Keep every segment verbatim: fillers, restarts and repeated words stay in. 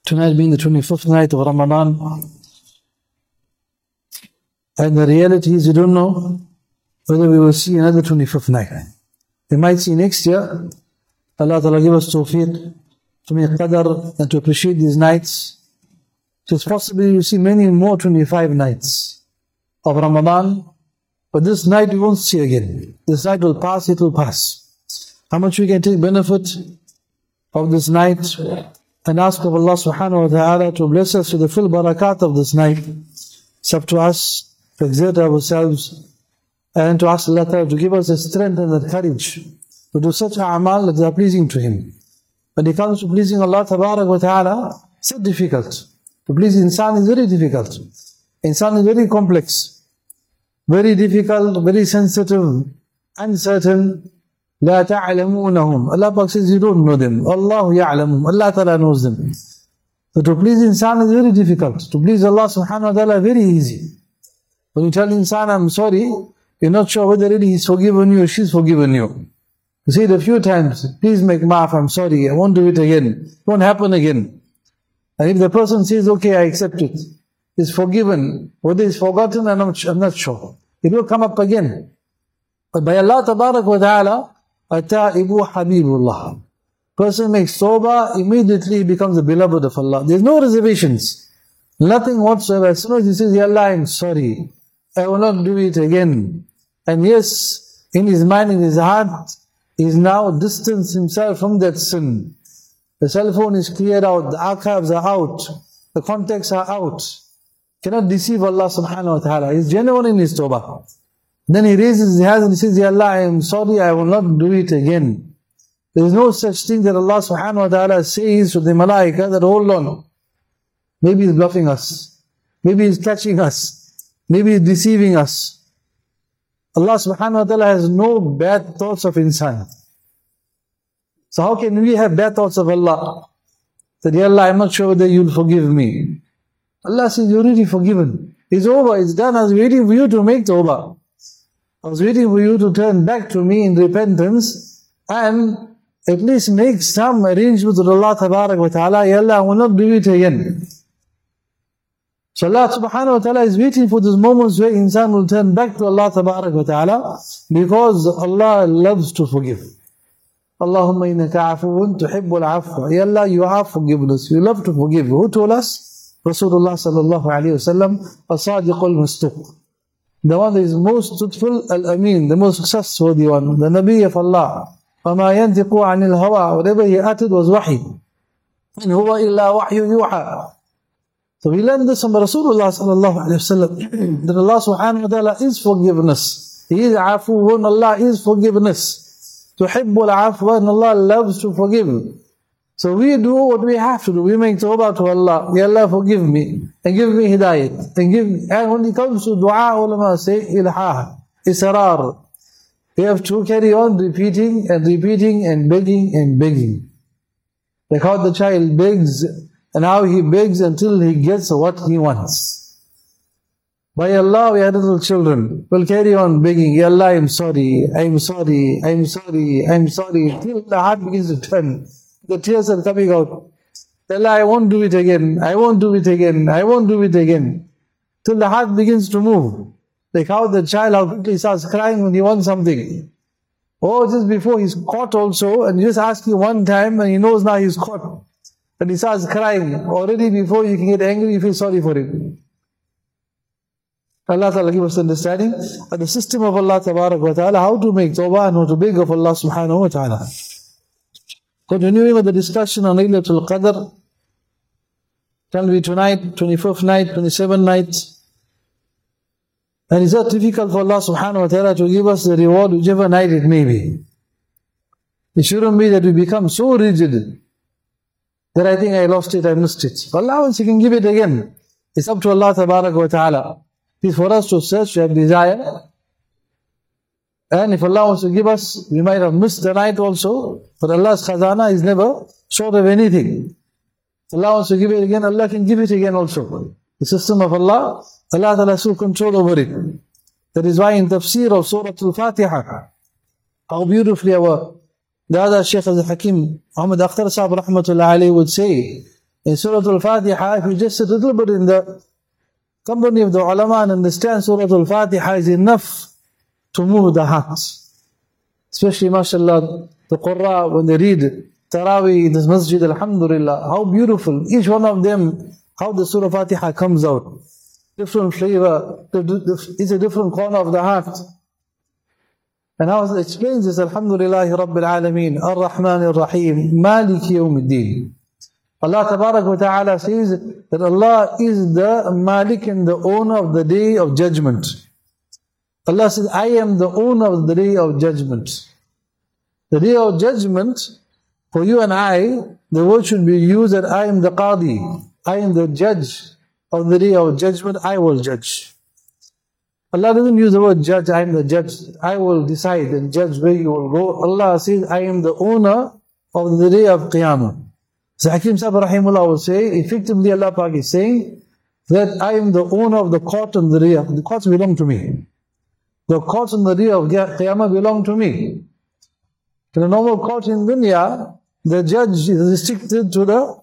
tonight being the twenty-fifth night of Ramadan, and the reality is we don't know whether we will see another twenty-fifth night. We might see next year. Allah Ta'ala give us tawfiq to make qadr and to appreciate these nights. So it's possible you see many more twenty-five nights of Ramadan, but this night we won't see again. This night will pass, it will pass. How much we can take benefit of this night and ask of Allah subhanahu wa ta'ala to bless us with the full barakat of this night. It's up to us to exert ourselves and to ask Allah Ta'ala to give us the strength and the courage to do such a'mal that are pleasing to Him. When it comes to pleasing Allah Tabarak wa Ta'ala, it's so difficult. To please insan is very difficult. Insan is very complex, very difficult, very sensitive, uncertain. لا تعلمونهم. Allah Pak says you don't know them. Allah يعلمهم. Allah Ta'ala knows them. So to please insan is very difficult. To please Allah subhanahu wa ta'ala very easy. When you tell insan I'm sorry, you're not sure whether really he's forgiven you or she's forgiven you. You say it a few times, please make maaf, I'm sorry, I won't do it again. It won't happen again. And if the person says, okay, I accept it, he's forgiven, whether he's forgotten, I'm not, I'm not sure. It will come up again. But by Allah Tabarak wa Ta'ala, Ata'ibu Habibullah. Person makes tawbah, immediately he becomes a beloved of Allah. There's no reservations. Nothing whatsoever. As soon as he says, Ya Allah, I'm sorry, I will not do it again. And yes, in his mind, in his heart, he is now distanced himself from that sin. The cell phone is cleared out, the archives are out, the contacts are out. Cannot deceive Allah subhanahu wa ta'ala. He's genuine in his tawbah. Then he raises his hands and he says, Ya Allah, I am sorry, I will not do it again. There is no such thing that Allah subhanahu wa ta'ala says to the malaika that hold on. Maybe he's bluffing us. Maybe he's catching us. Maybe he's deceiving us. Allah subhanahu wa ta'ala has no bad thoughts of insan. So how can we have bad thoughts of Allah? That, Ya Allah, I'm not sure whether you'll forgive me. Allah says, you're already forgiven. It's over, it's done. I was waiting for you to make tawbah. I was waiting for you to turn back to me in repentance and at least make some arrangement with Allah Tabarak wa Ta'ala. Ya Allah, I will not do it again. So Allah subhanahu wa ta'ala is waiting for those moments where insan will turn back to Allah Tabarak wa Ta'ala, because Allah loves to forgive. Allahumma innaka afuun tuhibbul afwa. Ya Allah, you have forgiveness. You love to forgive. Who told us? Rasulullah sallallahu alayhi wa sallam, as-sadiqul mustuq. The one that is most truthful, al-ameen, the most successful one, the Nabi of Allah. وَمَا يَنْتِقُ عَنِ الْهَوَىٰ. Whatever he uttered was wahy. إِنْ هُوَ إِلَّا وَحْيُ يُوحَىٰ. So we learn this from Rasulullah sallallahu alayhi wa sallam, that Allah subhanahu wa ta'ala is forgiveness. He is afuun, Allah is forgiveness. Tuhibbul afwa, and Allah loves to forgive. So we do what we have to do. We make tawbah to Allah. Ya Allah, forgive me and give me hidayat. And give me. And when it comes to dua, ulama say ilhah, israr. We have to carry on repeating and repeating and begging and begging. Like how the child begs and how he begs until he gets what he wants. By Allah, we are little children. We'll carry on begging, Ya Allah, I'm sorry, I'm sorry, I'm sorry, I'm sorry, till the heart begins to turn. The tears are coming out. Allah, I won't do it again, I won't do it again, I won't do it again. Till the heart begins to move. Like how the child, how quickly starts crying when he wants something. Or just before he's caught also, and you just ask him one time and he knows now he's caught. And he starts crying. Already before you can get angry, you feel sorry for him. Allah Ta'ala give us understanding of the system of Allah Tabarak wa Ta'ala, how to make tawbah and how to beg of Allah Subhanahu wa Ta'ala. Continuing with the discussion on Laylatul Qadr, shall be tonight, twenty-fifth night, twenty-seventh night. And it's not difficult for Allah Subhanahu wa Ta'ala to give us the reward whichever night it may be. It shouldn't be that we become so rigid that I think I lost it, I missed it. Allah wants, He can give it again. It's up to Allah Tabarak wa Ta'ala. It's for us to search, to have desire. And if Allah wants to give us, we might have missed the night also. But Allah's khazana is never short of anything. If Allah wants to give it again, Allah can give it again also. The system of Allah, Allah Ta'ala has full control over it. That is why in tafsir of Surah Al-Fatiha, how beautifully our the other Shaykh al-Hakim, Muhammad Akhtar Sahib Rahmatullah alayhi would say, In Surah Al-Fatiha, if you just sit a little bit in the company of the ulama and understand Surah Al-Fatiha is enough to move the heart. Especially, mashallah, the Qurra, when they read Taraweeh in this masjid, alhamdulillah, how beautiful. Each one of them, how the Surah Fatiha comes out. Different flavor, it's a different corner of the heart. And how it explains this, Alhamdulillahi Rabbil Alameen, Ar-Rahman Ar-Rahim, Maliki Yawmiddin. Allah Tabarak wa Ta'ala says that Allah is the Malik and the owner of the day of judgment. Allah says, I am the owner of the day of judgment. The day of judgment, for you and I, the word should be used that I am the Qadi, I am the judge of the day of judgment, I will judge. Allah doesn't use the word judge, I am the judge, I will decide and judge where you will go. Allah says, I am the owner of the day of Qiyamah. So Hakim Sahib Rahimullah will say, effectively Allah Pak is saying that I am the owner of the court and the day of, the courts belong to me. The courts and the day of Qiyamah belong to me. In a normal court in dunya, the judge is restricted to the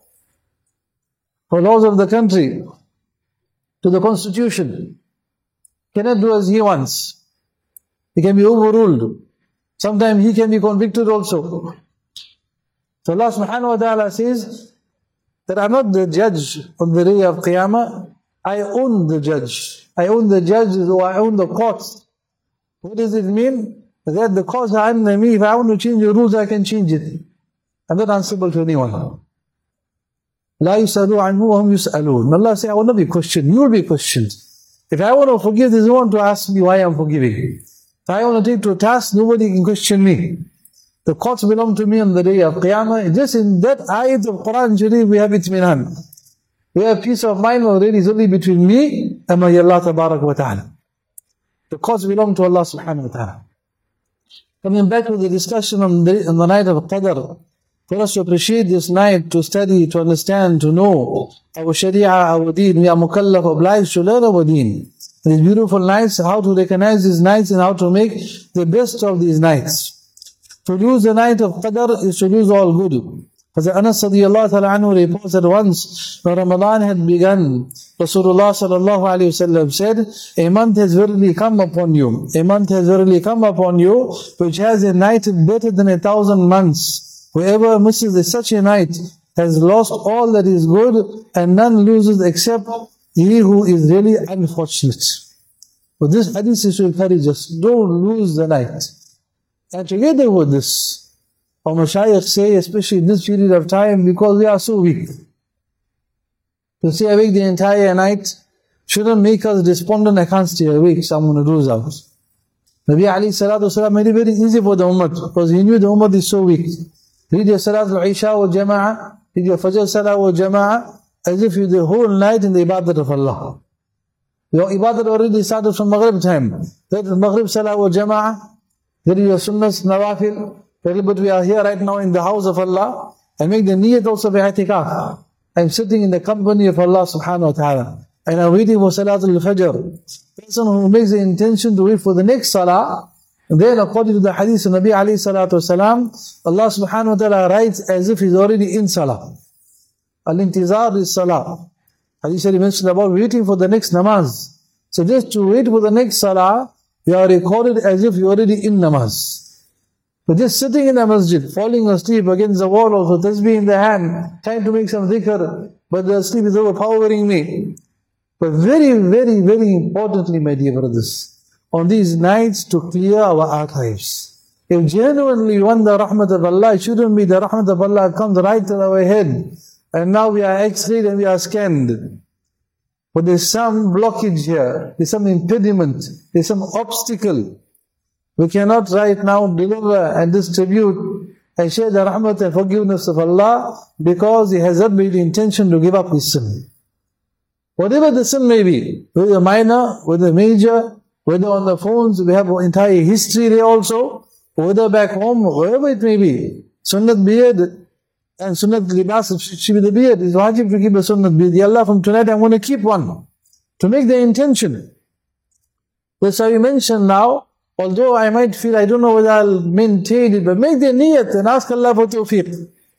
for laws of the country, to the constitution. Cannot do as he wants. He can be overruled. Sometimes he can be convicted also. So Allah subhanahu wa ta'ala says that I'm not the judge on the day of Qiyamah. I own the judge. I own the judges or I own the courts. What does it mean? That the courts are under me. If I want to change the rules, I can change it. I'm not answerable to anyone. La yusalu anhu wa hum yus'alun. Allah says, I will not be questioned. You will be questioned. If I want to forgive, there's no one to ask me why I'm forgiving. If I want to take to a task, nobody can question me. The courts belong to me on the day of Qiyamah. Just in that ayat of Quran Sharif, we have itminan. We have peace of mind already. It's only between me and my Allah Tabarak wa Ta'ala. The courts belong to Allah Subhanahu wa Ta'ala. Coming back to the discussion on the, on the night of Qadr, for us to appreciate this night, to study, to understand, to know our Sharia, our Deen, we are mukallaf, obliged to learn our Deen. These beautiful nights, how to recognize these nights and how to make the best of these nights. To lose the night of Qadr is to lose all good. As Anas radiyallahu ta'ala anhu reports that once when Ramadan had begun, Rasulullah sallallahu alayhi wasallam said, a month has verily come upon you. A month has verily come upon you, which has a night better than a thousand months. Whoever misses such a night has lost all that is good, and none loses except he who is really unfortunate. But this hadith is to encourage us, don't lose the night. And together with this, our mashayikh say, especially in this period of time, because we are so weak, to stay awake the entire night shouldn't make us despondent. I can't stay awake, so I'm going to lose out. Nabi alayhi salatu wasalam made it very easy for the ummah, because he knew the ummah is so weak. Read your Salat al-Isha wa Jama'ah, read your Fajr Salah wa Jama'ah, as if you the whole night in the ibadat of Allah. Your ibadat already started from Maghrib time. That is Maghrib Salah wa Jama'ah, read your Sunnahs, Nawafil, but we are here right now in the house of Allah, and make the niyat also by i'tikaf. I'm sitting in the company of Allah subhanahu wa ta'ala, and I'm waiting for Salat al-Fajr. Person who makes the intention to wait for the next Salah, and then according to the hadith of Nabi alayhi salatu wasalam, Allah subhanahu wa ta'ala writes as if he's already in salah. Al-intizar is salah. Hadith Sharif mentioned about waiting for the next namaz. So just to wait for the next salah, you are recorded as if you're already in namaz. But just sitting in the masjid, falling asleep against the wall of the tasbih in the hand, trying to make some dhikr, but the sleep is overpowering me. But very, very, very importantly, my dear brothers, on these nights to clear our archives. If genuinely we want the rahmat of Allah, it shouldn't be the rahmat of Allah comes right to our head, and now we are x-rayed and we are scanned. But there's some blockage here, there's some impediment, there's some obstacle. We cannot right now deliver and distribute and share the rahmat and forgiveness of Allah because He has not made the intention to give up His sin. Whatever the sin may be, whether minor, whether major, whether on the phones, we have an entire history there also, whether back home, wherever it may be. Sunnat beard and Sunnat libas should be the beard. It's wajib to keep a Sunnat beard. Ya Allah, from tonight I'm going to keep one. To make the intention. That's how you mentioned now, although I might feel, I don't know whether I'll maintain it, but make the niyat and ask Allah for tawfiq.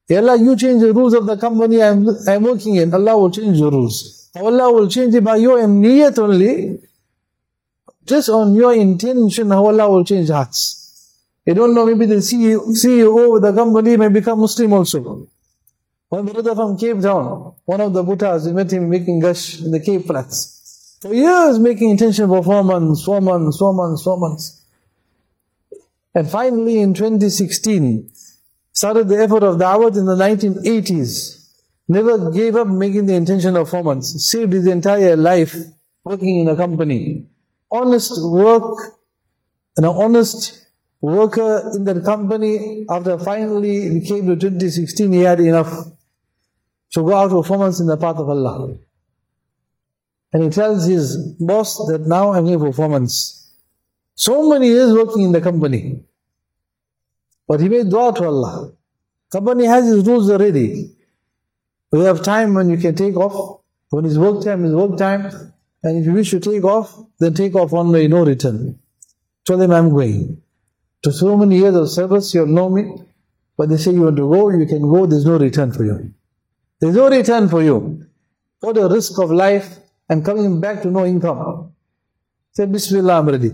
Ya Allah, you change the rules of the company I'm, I'm working in. Allah will change the rules. Allah will change it by your niyat only. Just on your intention, how Allah will change hearts. You don't know, maybe the C E O of the company may become Muslim also. One brother from Cape Town, one of the Bhuttas, we met him making gush in the Cape Flats. For years making intention for four months, four months, four months, four months. And finally in twenty sixteen, started the effort of Da'wat in the nineteen eighties. Never gave up making the intention of four months. Saved his entire life working in a company. Honest work, and an honest worker in that company. After finally it came to twenty sixteen, he had enough to go out for four months in the path of Allah. And he tells his boss that now I'm here for four months. So many years working in the company. But he made dua to Allah. Company has his rules already. We have time when you can take off. When it's work time, it's work time. And if you wish to take off, then take off one way, no return. Tell them I'm going. To so many years of service, you'll know me. But they say you want to go, you can go, there's no return for you. There's no return for you. For the risk of life and coming back to no income. Say, Bismillah, I'm ready.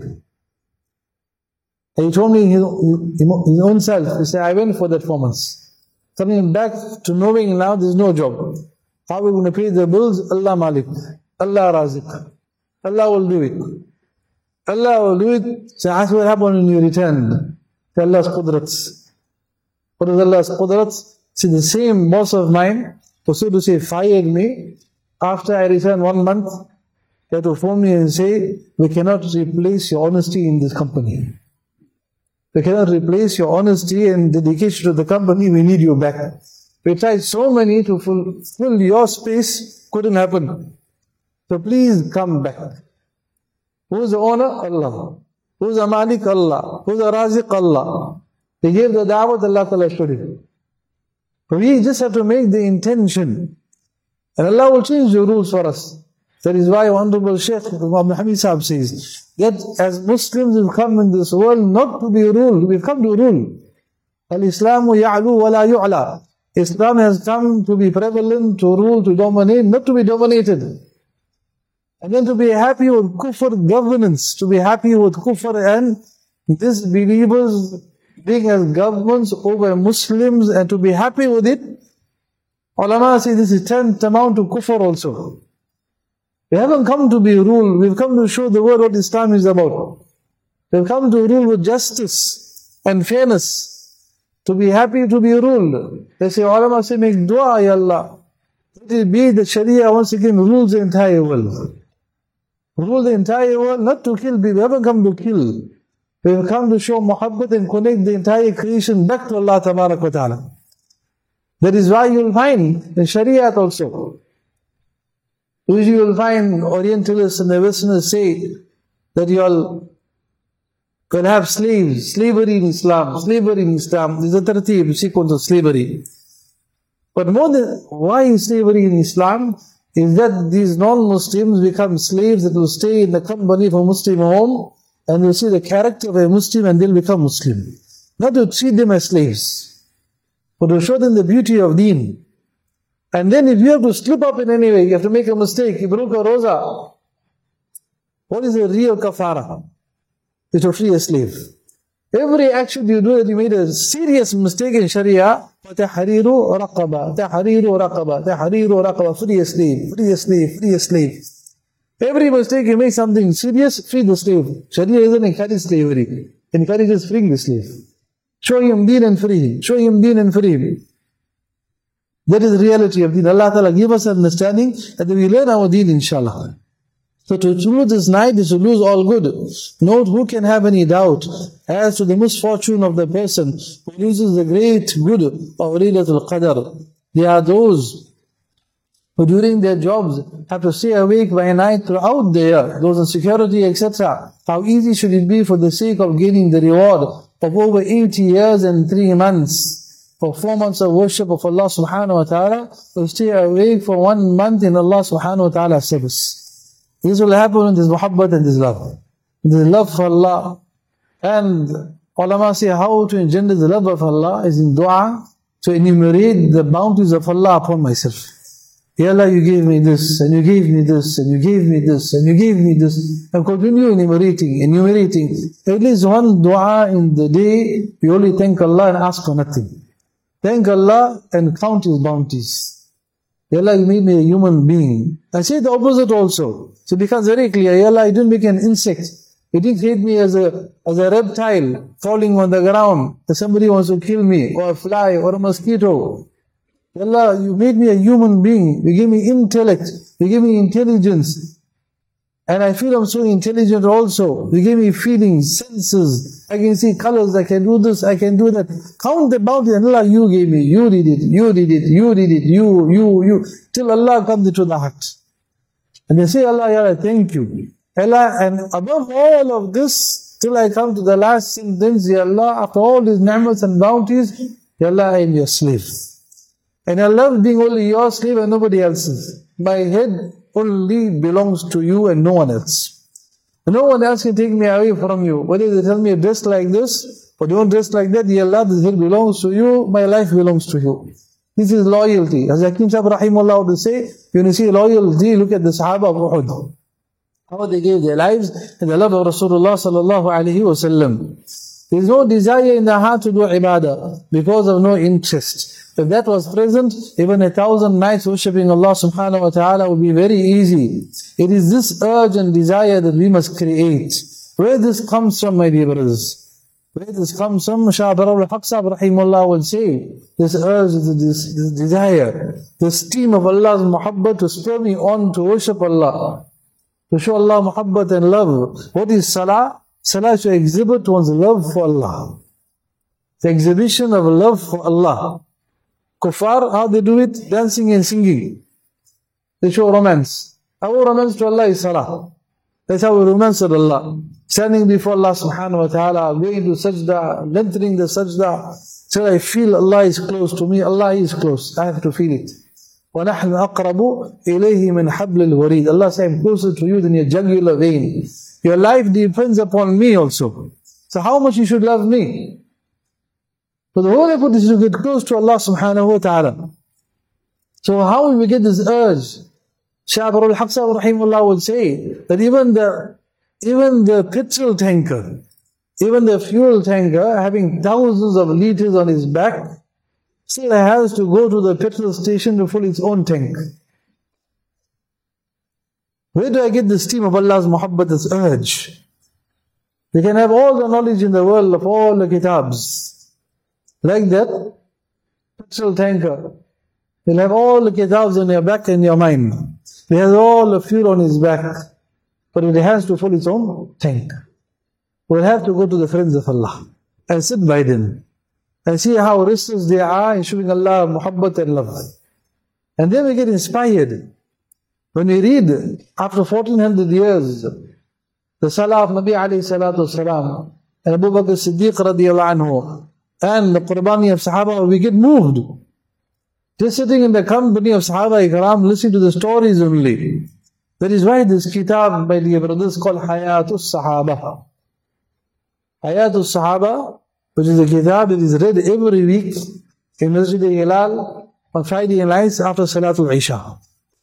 And he told me his, his own self, he said, I went for that four months. Coming back to knowing now there's no job. How are we going to pay the bills? Allah Malik. Allah Raziq. Allah will do it. Allah will do it. So ask what happened when you return. To Allah's Qudrat. What is Allah's Qudrat? See, the same boss of mine, who so to say fired me, after I returned one month, they had to phone me and say, we cannot replace your honesty in this company. We cannot replace your honesty and dedication to the company, we need you back. We tried so many to fulfill your space, couldn't happen. So please come back. Who's the owner? Allah. Who's the Malik? Allah. Who's the Raziq? Allah. They gave the da'wah, Allah Ta'ala showed it. But we just have to make the intention. And Allah will change the rules for us. That is why Honorable Shaykh Muhammad Hamid Sahib says, that as Muslims we've come in this world not to be ruled, we've come to rule. Al-Islamu ya'lu wa la yu'la. Islam has come to be prevalent, to rule, to dominate, not to be dominated. And then to be happy with kufr governance, to be happy with kufr and disbelievers being as governments over Muslims and to be happy with it. Ulama say this is tantamount to kufr also. We haven't come to be ruled, we've come to show the world what Islam is about. We've come to rule with justice and fairness, to be happy to be ruled. They say, ulama say, make dua, Ya Allah. Let it be that Sharia once again rules the entire world. Rule the entire world, not to kill people. We haven't come to kill. We have come to show muhabbat and connect the entire creation back to Allah Tabarak wa Ta'ala. That is why you will find in Shariat also. Usually you will find Orientalists and the Westerners say that you all will have slaves, slavery in Islam, slavery in Islam. This is a tartib, sequence of slavery. But more than why is slavery in Islam is that these non-Muslims become slaves that will stay in the company of a Muslim home and will see the character of a Muslim and they'll become Muslim. Not to treat them as slaves, but to show them the beauty of deen. And then if you have to slip up in any way, you have to make a mistake, you broke a roza, what is the real kafara? Is to free a slave. Every action you do that you made a serious mistake in Sharia, تَحْرِيرُ رَقَبَةً تَحْرِيرُ رَقَبَةً تَحْرِيرُ رَقَبَةً free a slave, free a slave, free a slave. Every mistake you make something serious, free the slave. Sharia doesn't encourage slavery. It encourages freeing the slave. Show him deen and free him. Show him deen and free him. That is the reality of deen. Allah Ta'ala give us understanding that we learn our deen inshallah. So to lose this night is to lose all good. Note, who can have any doubt as to the misfortune of the person who loses the great good of Laylatul Qadr. They are those who during their jobs have to stay awake by night throughout the year, those in security, et cetera. How easy should it be for the sake of gaining the reward of over eighty years and three months? For four months of worship of Allah subhanahu wa ta'ala, to stay awake for one month in Allah subhanahu wa ta'ala's service. This will happen when there's muhabbat and there's love. There's love for Allah. And ulama say how to engender the love of Allah is in dua, to enumerate the bounties of Allah upon myself. Ya Allah, you gave me this, and you gave me this, and you gave me this, and you gave me this. And continue enumerating, enumerating. At least one dua in the day, we only thank Allah and ask for nothing. Thank Allah and count His bounties. Ya Allah, you made me a human being. I say the opposite also. So it becomes very clear. Ya Allah, you didn't make an insect. You didn't create me as a, as a reptile falling on the ground. That somebody wants to kill me, or a fly, or a mosquito. Allah, you made me a human being. You gave me intellect. You gave me intelligence. And I feel I'm so intelligent also. You gave me feelings, senses. I can see colors. I can do this. I can do that. Count the bounty. And Allah, you gave me. You did it. You did it. You did it. You, you, you. Till Allah comes into the heart. And they say, Allah, Ya Allah, thank you. Allah, and above all of this, till I come to the last sentence, Ya Allah, after all these ni'mats and bounties, Ya Allah, I am your slave. And I love being only your slave and nobody else's. My head only belongs to you and no one else. No one else can take me away from you. Whether they tell me dress like this, or don't dress like that, Ya Allah, this head belongs to you, my life belongs to you. This is loyalty. As Hakim Sahib Rahimullah would say, when you see loyalty, look at the Sahaba of Uhud. How they gave their lives in the love of Rasulullah sallallahu alayhi wa sallam. There is no desire in the heart to do ibadah because of no interest. If that was present, even a thousand nights worshipping Allah subhanahu wa ta'ala would be very easy. It is this urge and desire that we must create. Where this comes from, my dear brothers? Where this comes from, Shah Barar al-Haq Sahib Rahimullah would say, this urge, this, this desire, this steam of Allah's muhabbat to spur me on to worship Allah, to show Allah muhabbat and love. What is salah? Salah is to exhibit one's love for Allah. The exhibition of love for Allah. Kuffar, how they do it? Dancing and singing. They show romance. Our romance to Allah is salah. That's how we romance with Allah. Standing before Allah subhanahu wa ta'ala, going to sajda, lengthening the sajda, till I feel Allah is close to me. Allah is close. I have to feel it. وَنَحْنُ أَقْرَبُ إِلَيْهِ مِنْ حَبْلِ الْوَرِيدِ. Allah says, I'm closer to you than your jugular vein. Your life depends upon me also. So how much you should love me? So the whole effort is to get close to Allah subhanahu wa ta'ala. So how will we get this urge? Shah Barar al-Haq Sahib Rahimullah would say that even the, even the petrol tanker, even the fuel tanker having thousands of liters on his back, still has to go to the petrol station to fill its own tank. Where do I get the steam of Allah's muhabbat, this urge? They can have all the knowledge in the world of all the kitabs. Like that petrol tanker. They'll have all the kitabs on your back and your mind. He has all the fuel on his back. But it has to fill its own tank. We'll have to go to the friends of Allah and sit by them and see how restless they are in showing Allah muhabbat and love. And then we get inspired. When we read, after fourteen hundred years, the salah of Nabi alayhi salatu wasalam, and Abu Bakr Siddiq radiyallahu anhu, and the Qurbani of Sahaba, we get moved. Just sitting in the company of Sahaba Ikram, listening to the stories only. That is why this kitab, my dear brothers, called Hayatus Sahaba. Hayatus Sahaba, which is a kitab that is read every week in Masjid al-Hilal on Friday nights after Salatul Isha.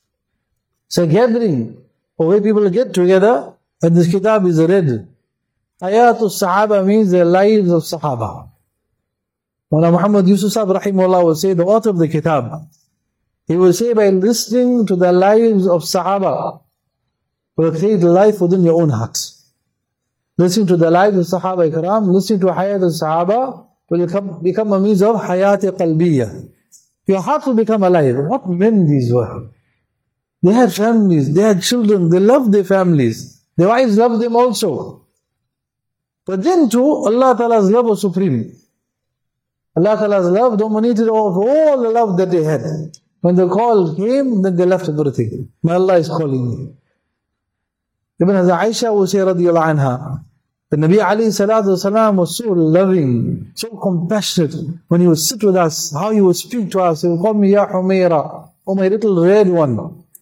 It's a gathering where people get together and this kitab is read. Hayatus Sahaba means the lives of Sahaba. Mawlana Muhammad Yusuf Sahib Rahimullah will say, the author of the kitab, he will say, by listening to the lives of Sahaba, will create life within your own heart. Listening to the lives of Sahaba Ikram, listening to Hayat al-Sahaba, will become, become a means of Hayat Qalbiyah. Your heart will become alive. What men these were. They had families, they had children, they loved their families. Their wives loved them also. But then too, Allah Ta'ala's love was supreme. Allah Ta'ala's love dominated over all the love that they had. When the call came, then they left everything. My Allah is calling me. Even as Aisha will say radiyallahu anha, the Nabi alayhi salatu wasalam was so loving, so compassionate. When he would sit with us, how he would speak to us, he would call me Ya Humaira, oh my little red one.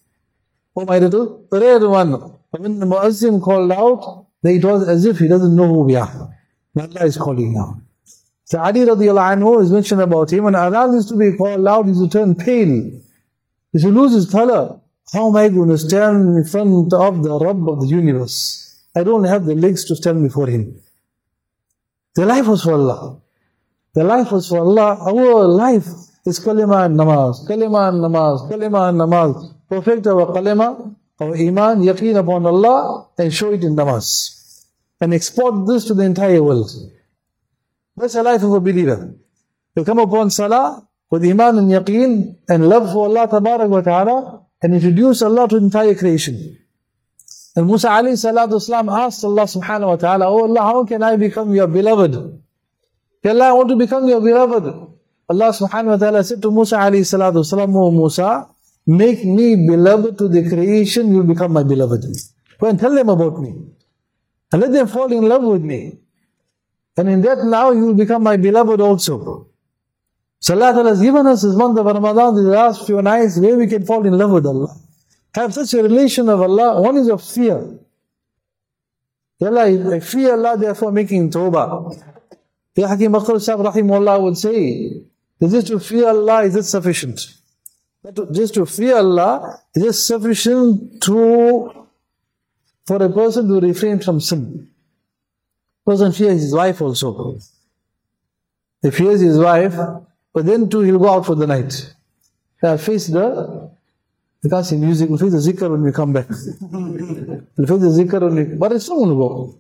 Oh my little red one. But when the Muazzin called out, then it was as if he doesn't know who we are. Allah is calling now. So Ali radiallahu anhu is mentioned about him, and Adhan used to be called loud, he used to turn pale. He used to lose his color. How am I going to stand in front of the Rabb of the universe? I don't have the legs to stand before him. The life was for Allah. The life was for Allah. Our life is kalima and namaz, kalima and namaz, kalima and namaz. Perfect our kalima, our iman, yaqeen upon Allah, and show it in namaz. And export this to the entire world. That's the life of a believer. You come upon salah with iman and yaqeen and love for Allah tabarak wa ta'ala, and introduce Allah to the entire creation. And Musa alayhi salatu wasalam asked Allah subhanahu wa ta'ala, oh Allah, how can I become your beloved? Ya Allah, I want to become your beloved. Allah subhanahu wa ta'ala said to Musa alayhi salatu wasalam, oh Musa, make me beloved to the creation, you'll become my beloved. Go and tell them about me. And let them fall in love with me. And in that now you will become my beloved also. So Allah Ta'ala has given us this month of Ramadan, the last few nights, where we can fall in love with Allah. Have such a relation of Allah. One is of fear. Allah, I fear Allah, therefore making tawbah. Ya Hakim Akhtar Sahib Rahimullah would say, just to fear Allah, is it sufficient? Just to fear Allah, is it sufficient to, for a person to refrain from sin? Person fears his wife also. He fears his wife, but then too he'll go out for the night. He'll face the, we can't see music, we'll face the zikr when we come back. We'll face the zikr when we, but it's not going to go.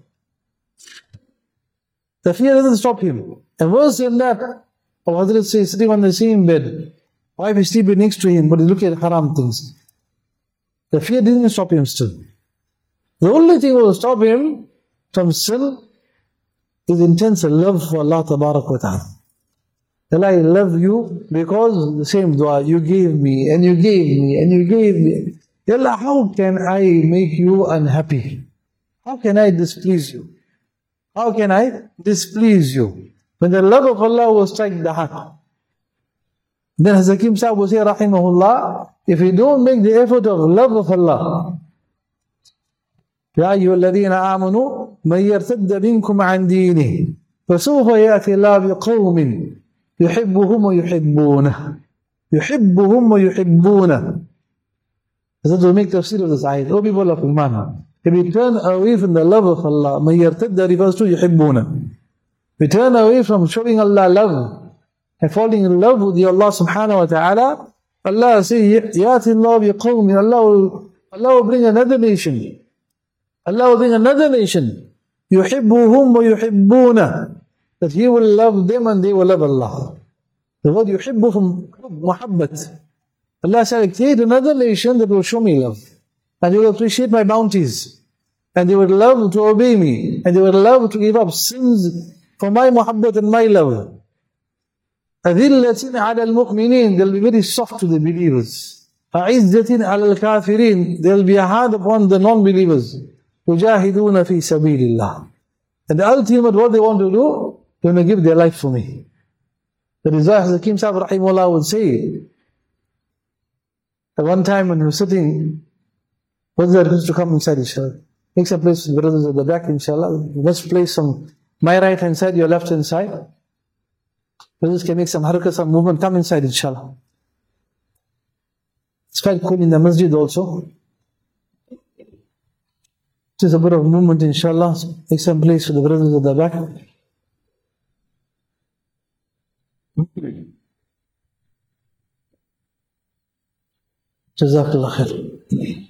The fear doesn't stop him. And worse than that, or Hazrat says, sitting on the same bed, wife is sleeping next to him, but he's looking at haram things. The fear didn't stop him still. The only thing that will stop him from sin is intense love for Allah Tabarak wa Ta'ala. Allah, I love you because the same dua, you gave me, and you gave me, and you gave me. Allah, how can I make you unhappy? How can I displease you? How can I displease you? When the love of Allah will strike the heart. Then Hakim Sahib will say, Rahimahullah, if you don't make the effort of love of Allah, يا أيها الذين آمنوا من يرتد منكم عن دينه فسوف يأتي الله بقوم يحبهم ويحبونه يحبهم ويحبونه. That will make tafsir of this ayat. O people of Iman, if we turn away from the love of Allah, من يرتد refers to يحبونه. We turn away from showing Allah love and falling in love with Allah subhanahu wa ta'ala. Allah says, يأتي الله بقوم, Allah will, Allah will bring another nation. Allah will bring another nation, يُحِبُّهُمْ وَيُحِبُّونَ, that He will love them and they will love Allah. The word يُحِبُّ from muhabbat. Allah said, create another nation that will show me love. And they will appreciate my bounties. And they would love to obey me. And they would love to give up sins for my muhabbat and my love. أَذِلَّةٍ عَلَى الْمُؤْمِنِينَ, they'll be very soft to the believers. أَعِزَّةٍ عَلَى الْكَافِرِينَ, they'll be hard upon the non-believers. يجاهدون في سبيل الله. And the ultimate what they want to do, they're going to give their life for me. That is why Hakim Sahib Rahimullah would say, at one time when he was sitting, what's that to come inside inshallah? Make some place for the brothers at the back inshallah. Let's place some, my right hand side, your left hand side. Brothers can make some harakat, some movement, come inside inshallah. It's quite cool in the masjid also. There's a bit of movement, inshallah. Make some place for the brothers at the back. Jazakallah khair.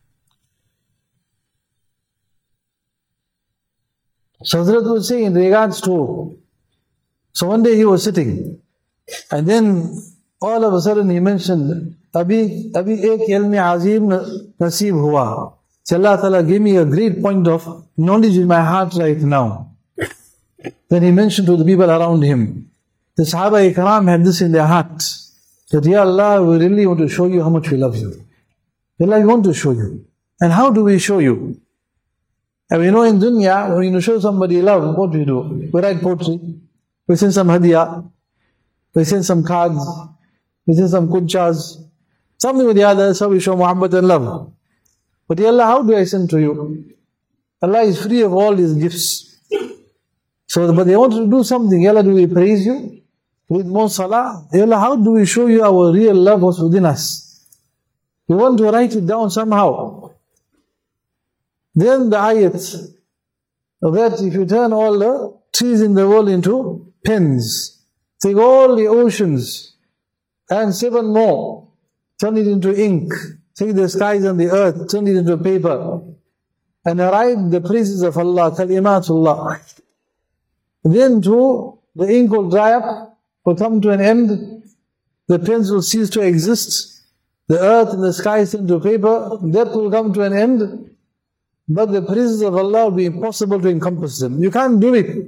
So Hazrat would say in regards to, so one day he was sitting, and then all of a sudden he mentioned, Abhi, Abhi ek ilmi azim nasib hua. So Allah Ta'ala gave me a great point of knowledge in my heart right now. Then he mentioned to the people around him, the Sahaba Ikram had this in their heart, that Ya Allah, we really want to show you how much we love you. Allah, we want to show you. And how do we show you? And we know in dunya, when you show somebody love, what do we do? We write poetry, we send some hadiyah, we send some cards, we send some kunchas, something with the others, so we show muhabbat and love. But Ya Allah, how do I send to you? Allah is free of all His gifts. So, but they want to do something. Ya Allah, do we praise you with more salah? Ya Allah, how do we show you our real love was within us? We want to write it down somehow. Then the ayat that if you turn all the trees in the world into pens, take all the oceans and seven more, turn it into ink, take the skies and the earth, turn it into paper, and write the praises of Allah, kalimatullah. Then too, the ink will dry up, will come to an end, the pens will cease to exist, the earth and the skies turn to paper, that will come to an end, but the praises of Allah will be impossible to encompass them. You can't do it.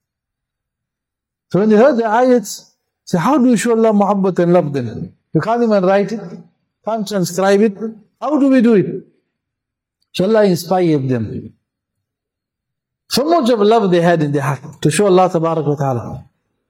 So when you heard the ayats, say, how do you show Allah muhabbat and love then? You can't even write it, can't transcribe it. How do we do it? So Allah inspired them. So much of love they had in their heart to show Allah tabarak wa ta'ala.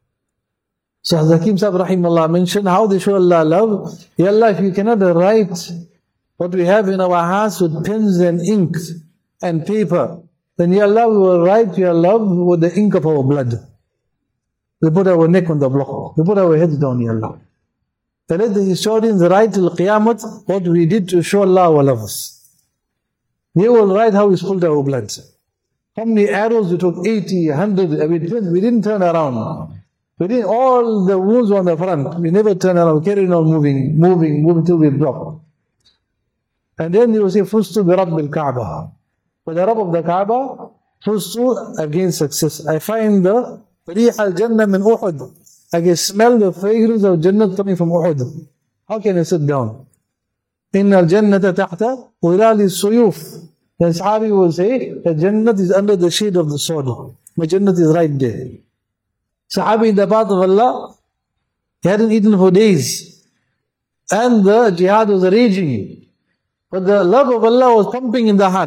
So Hakim Sahib rahimahullah mentioned how they show Allah love. Ya Allah, if you cannot write what we have in our hearts with pens and ink and paper, then Ya Allah, we will write your love with the ink of our blood. We put our neck on the block. We put our heads down, Ya Allah. Then let the historians write till Qiyamah what we did to show Allah our love. They will write how we spilled our blood. How many arrows we took, eighty, one hundred, we didn't, we didn't turn around. We didn't, all the wounds were on the front. We never turned around, we carried on moving, moving, moving till we dropped. And then you will say, Fustu bi Rabbil Kaaba. For the Rabb of the Kaaba, Fustu against success. I find the Rih al-Jannah min Uhud. I can smell the fragrance of Jannah coming from Uhud. How can I sit down? Inna al-Jannata tahta ulali suyuf. The Sahabi will say, the Jannat is under the shade of the sword. My Jannat is right there. Sahabi in the path of Allah, he hadn't eaten for days. And the jihad was raging. But the love of Allah was pumping in the heart.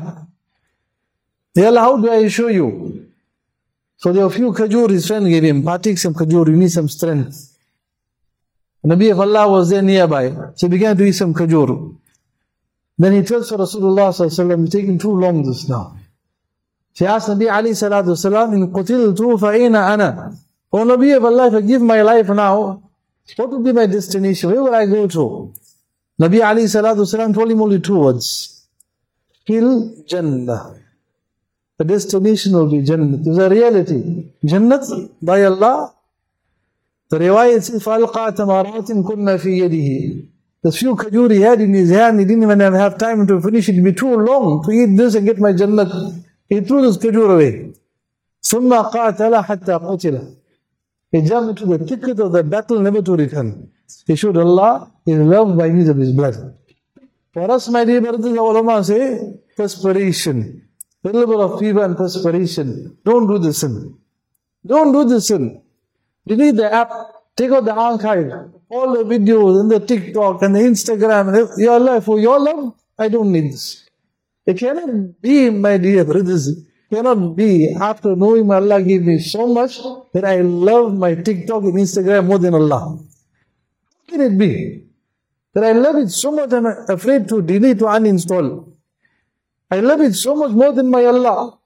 Ya Allah, how do I show you? So there were a few khajur his friend gave him. Partake some khajur, you need some strength. The Nabi of Allah was there nearby. So he began to eat some khajur. Then he tells Rasulullah sallallahu alaihi wasallam, you're taking too long this now. He asked Nabi alayhi salatu wasalam, in qutiltu fa'ina ana. Oh Nabi of Allah, if I give my life now, what will be my destination? Where will I go to? Nabi alayhi salatu wasalam told him only two words. Kill Jannah. The destination will be Jannah. It is a reality. Jannah by Allah. The riwayat says, فَأَلْقَى تَمَارَاتٍ كُنَّ فِي يَدِهِ. The few khajur he had in his hand, he didn't even have time to finish it. It would be too long to eat this and get my Jannah. He threw this khajur away. ثُمَّ قَاتَلَ حَتَّى قُتِلَ. He jumped into the thicket of the battle, never to return. He showed Allah is loved by means of his blood. For us, my dear brothers, the ulama say, perspiration. A little bit of fever and perspiration. Don't do the sin. Don't do the sin. Delete the app. Take out the archive. All the videos and the TikTok and the Instagram. And your life, for your love, I don't need this. It cannot be, my dear brothers. It cannot be, after knowing Allah gave me so much, that I love my TikTok and Instagram more than Allah. How can it be? That I love it so much I'm afraid to delete, to uninstall. I love it so much more than my Allah.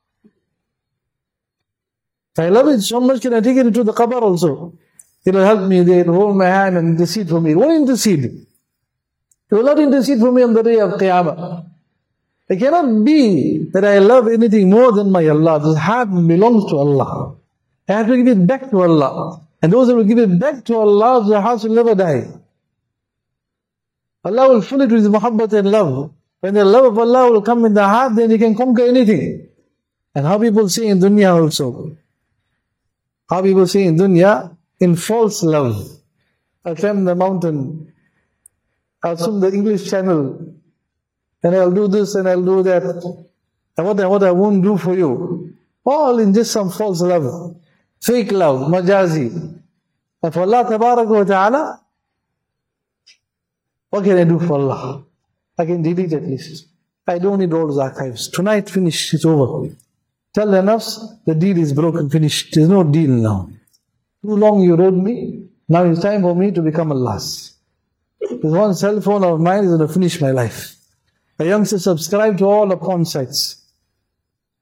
I love it so much, can I take it into the qabr also? It will help me there, hold my hand and intercede for me. It won't intercede. It will not intercede for me on the day of Qiyamah. It cannot be that I love anything more than my Allah. This heart belongs to Allah. I have to give it back to Allah. And those who will give it back to Allah, their hearts will never die. Allah will fill it with muhabbat and love. When the love of Allah will come in the heart, then He can conquer anything. And how people say in dunya also. How people say in dunya, in false love. I'll climb the mountain. I'll swim the English channel. And I'll do this and I'll do that. And what I, what I won't do for you. All in just some false love. Fake love, majazi. And for Allah tabarak wa ta'ala, what can I do for Allah? I can delete at least. I don't need all those archives. Tonight, finish, it's over. Tell the nafs, the deal is broken, finished. There's no deal now. Too long you rode me, now it's time for me to become Allah's. This one cell phone of mine is going to finish my life. A youngster subscribe to all the porn sites.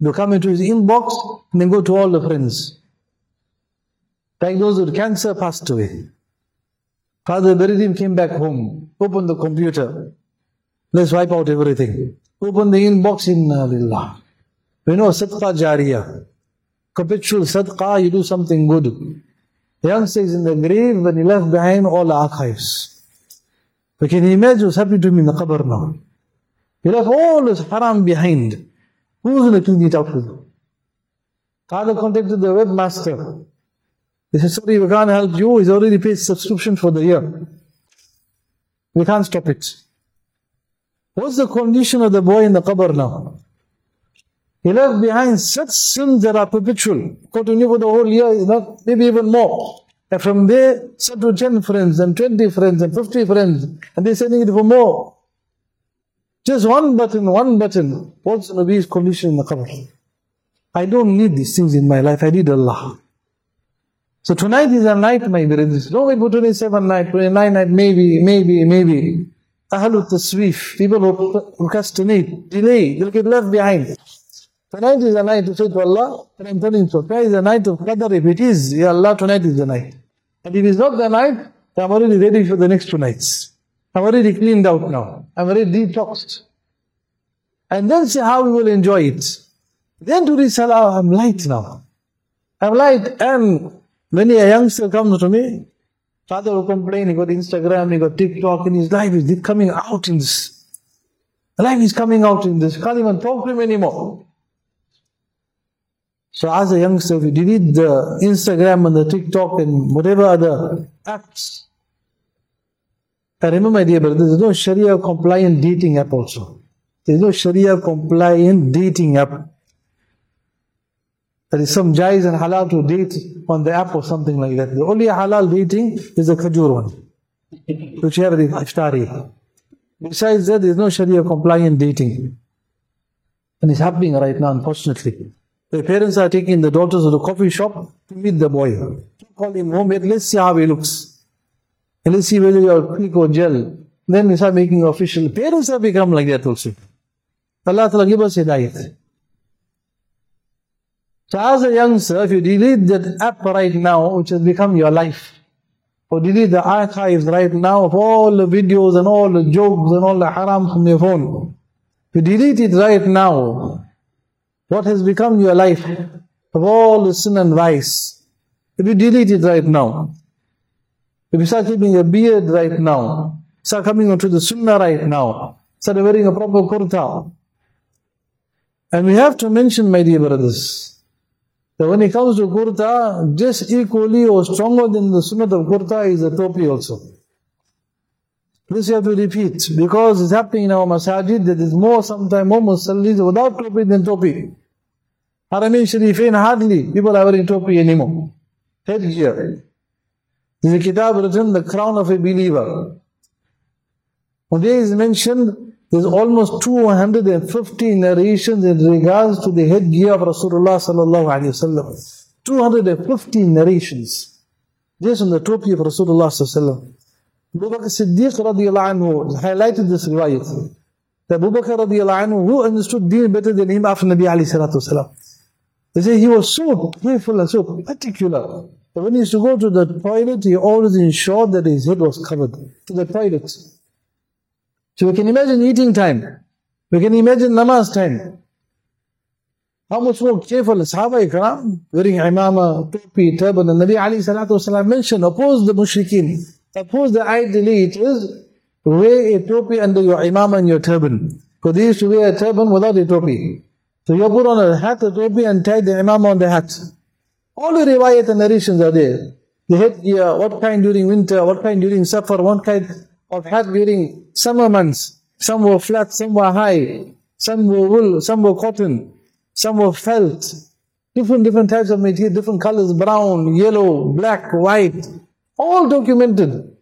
You come into his inbox and then go to all the friends. Diagnosed with cancer, passed away. Father buried him, came back home, opened the computer. Let's wipe out everything. Open the inbox, inna lillah. We know sadqa jariyah. Perpetual sadqa, you do something good. The youngster is in the grave when he left behind all the archives. But can you imagine what's happening to him in the qabr now? He left all this haram behind. Who's going to clean it out with you? Father contacted the webmaster. He said, sorry, we can't help you. He's already paid subscription for the year. We can't stop it. What's the condition of the boy in the qabr now? He left behind such sins that are perpetual. Continue for the whole year, not maybe even more. And from there, set to ten friends and twenty friends and fifty friends. And they're sending it for more. Just one button, one button. What's going to be his condition in the qabr? I don't need these things in my life. I need Allah. So tonight is a night, my brothers. Don't wait for twenty-seven night, twenty-nine night, maybe, maybe, maybe. Ahlu tasweef, people who procrastinate, delay, they'll get left behind. Tonight is the night to say to Allah, and I'm telling you, tonight is the night of Qadr. If it is, Ya Allah, tonight is the night. And if it's not the night, I'm already ready for the next two nights. I'm already cleaned out now. I'm already detoxed. And then see how we will enjoy it. Then to this Salah, I'm light now. I'm light. And when a youngster comes to me, father will complain, he got Instagram, he got TikTok, and his life is coming out in this. Life is coming out in this. Can't even talk to him anymore. So as a youngster, if you delete the Instagram and the TikTok and whatever other apps, I remember, my dear brother, there's no Sharia compliant dating app also. There's no Sharia compliant dating app. There is some jais and halal to date on the app or something like that. The only halal dating is the Khajur one, which you have the Ishtari. Besides that, there is no Sharia compliant dating. And it's happening right now, unfortunately. The parents are taking the daughters to the coffee shop to meet the boy. Call him home, let's see how he looks. And let's see whether you are quick or gel. Then we start making official. Parents have become like that also. Allah Ta'ala give us hidayat. So as a youngster, if you delete that app right now, which has become your life, or delete the archives right now of all the videos and all the jokes and all the haram from your phone, if you delete it right now, what has become your life of all the sin and vice, if you delete it right now, if you start keeping a beard right now, start coming onto the sunnah right now, start wearing a proper kurta. And we have to mention, my dear brothers, that when it comes to kurta, just equally or stronger than the sunnah of kurta is the topi also. This you have to repeat, because it's happening in our masajid that is more, sometimes more musallis without topi than topi. Haramain Sharifain, hardly people are wearing topi anymore. Headgear. There's a kitab written, The Crown of a Believer. When there is mentioned, there's almost two hundred fifty narrations in regards to the headgear of Rasulullah sallallahu alaihi wasallam. two hundred fifty narrations. Just on the topi of Rasulullah sallallahu alaihi wasallam. Abu Bakr Siddiq radiallahu anhu highlighted this riwayat. That Abu Bakr radiallahu anhu, who understood deen better than him after Nabi alayhi salatu wasalam. They say he was so careful and so particular. But when he used to go to the toilet, he always ensured that his head was covered to the toilet. So we can imagine eating time. We can imagine namaz time. How much more careful the Sahaba Ikram, wearing imama, topi, turban, and Nabi alayhi salatu wasalam mentioned, oppose the mushrikeen. Suppose the idolaters wear a topi under your imam and your turban. Because they used to wear a turban without a topi. So you put on a hat, a topi, and tie the imam on the hat. All the riwayat and narrations are there. The headgear, what kind during winter, what kind during safar, what kind of hat during summer months. Some were flat, some were high. Some were wool, some were cotton. Some were felt. Different, different types of material, different colors, brown, yellow, black, white. All documented.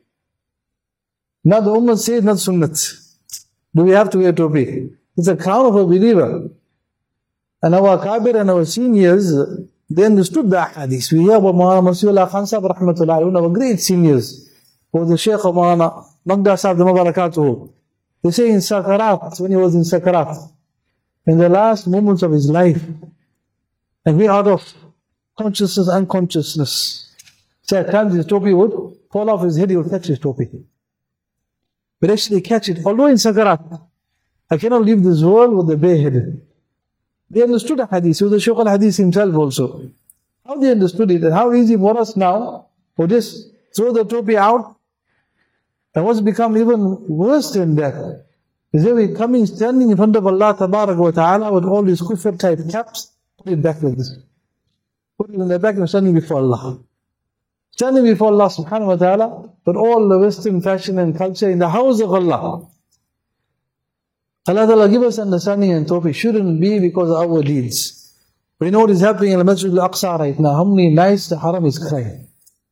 Now the Ummah says not sunnat. Do we have to wear topi? It's a crown of a believer. And our Kabir and our seniors, they understood the hadith. We hear about Maulana Marsiullah Khan Sahib rahmatullahi, one of our great seniors, who was the Shaykh of Maulana Magda Sahib Barakatuhu. They say in Sakarat, when he was in Sakarat, in the last moments of his life, and we out of consciousness, unconsciousness. So at times his topi would fall off his head, he would catch his topi. But actually catch it. Although in Sakarat, I cannot leave this world with the bare head. They understood the hadith. So the Shaykh al-Hadith himself also. How they understood it, and how easy for us now, for just throw the topi out. And what's become even worse than that, is that we're coming, standing in front of Allah Tabarak wa Ta'ala with all these kufr type caps, put it back like this. Put it in the back and standing before Allah. Standing before Allah subhanahu wa ta'ala, but all the Western fashion and culture in the house of Allah. Allah Ta'ala give us understanding and tawfiq. Shouldn't be because of our deeds. We know what is happening in the Masjid al-Aqsa right now. How many nights the Haram is crying.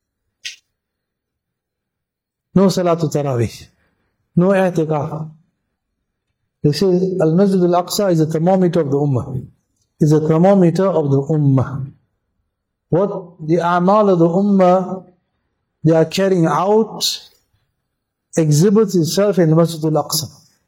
No Salatul Taraweeh. No i'tikaf. They say Al-Masjid al-Aqsa is a thermometer of the Ummah. Is a thermometer of the Ummah. What the a'mal of the Ummah they are carrying out exhibits itself in the Masjid al-Aqsa.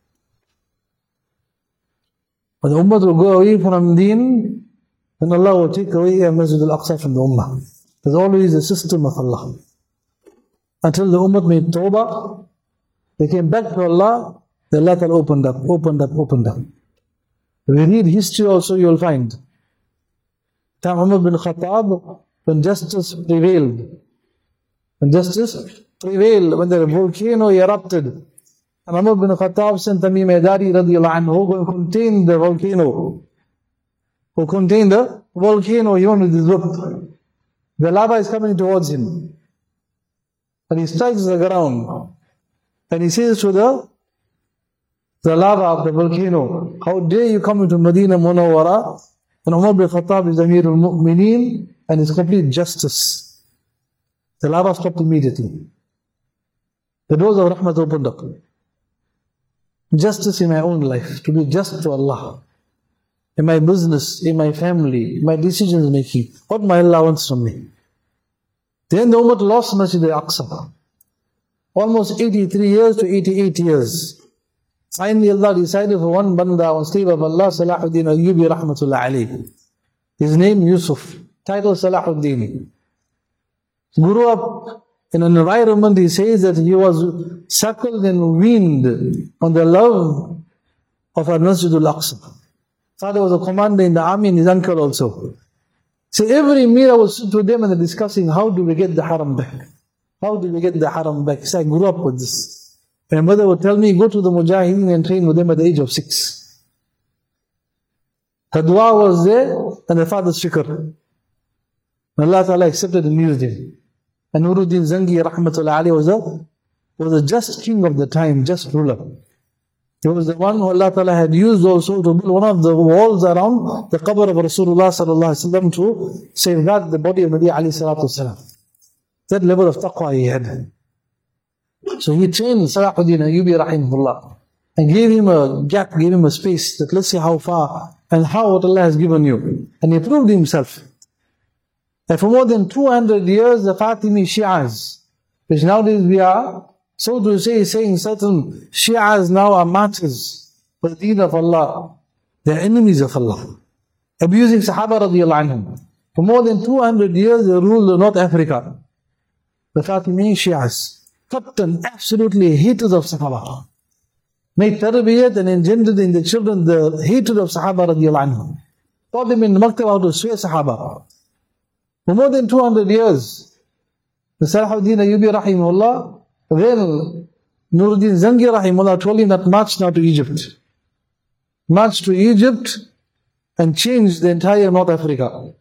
When the Ummah will go away from Deen, then Allah will take away the Masjid al-Aqsa from the Ummah. There's always a system of Allah. Until the Ummah made Tawbah, they came back to Allah, the Allah Ta'ala opened up, opened up, opened up. If you read history also, you'll find. Time Umar bin Khattab, when justice prevailed. When justice prevailed, when the volcano erupted. And Umar bin Khattab sent Tamim Dari radiallahu anhu, who contained the volcano. Who contained the volcano, even with his whip. The lava is coming towards him. And he strikes the ground. And he says to the, the lava of the volcano, how dare you come into Medina Munawwara? And Umar bin Khattab is Amirul Mu'mineen, and it's complete justice. The lava stopped immediately. The doors of Rahmat opened up. Justice in my own life, to be just to Allah. In my business, in my family, in my decisions making. What my Allah wants from me. Then the Ummah lost Masjid al-Aqsa. Almost eighty-three years to eighty-eight years. Finally Allah decided for one banda on slave of Allah, Salahuddin Ayyubi rahmatullah alayhi. His name Yusuf. Title Salahuddin. Grew up in an environment, he says that he was suckled and weaned on the love of Al-Masjid al-Aqsa. Father was a commander in the army and his uncle also. So every meal I was sit with them and they're discussing how do we get the haram back? How do we get the haram back? So I grew up with this. My mother would tell me, go to the Mujahideen and train with them at the age of six. Her dua was there and her father's shikr. And Allah Ta'ala accepted and used him. And Nuruddin Zangi rahmatullah alayhi was a, was a just king of the time, just ruler. He was the one who Allah Ta'ala had used also to build one of the walls around the qabr of Rasulullah sallallahu alaihi wasallam to safeguard the body of Nabi alayhi salatu wasalam. That level of taqwa he had. So he trained Salahuddin Ayyubi rahimahullah and gave him a gap, gave him a space that let's see how far and how what Allah has given you. And he proved himself. And for more than two hundred years, the Fatimi Shi'as, which nowadays we are, so to say, saying certain Shi'as now are martyrs for the deen of Allah. They are enemies of Allah. Abusing Sahaba radiallahu anhum. For more than two hundred years, they ruled North Africa. The Fatimi Shi'as. Captain, absolutely hatred of Sahaba. Made tarbiyat and engendered in the children the hatred of Sahaba radiallahu anhum. Taught them in Makkah how to swear Sahaba. For more than two hundred years, the Salahuddin Ayyubi rahimahullah, then Nuruddin Zangi rahimahullah told him that march now to Egypt. March to Egypt and change the entire North Africa.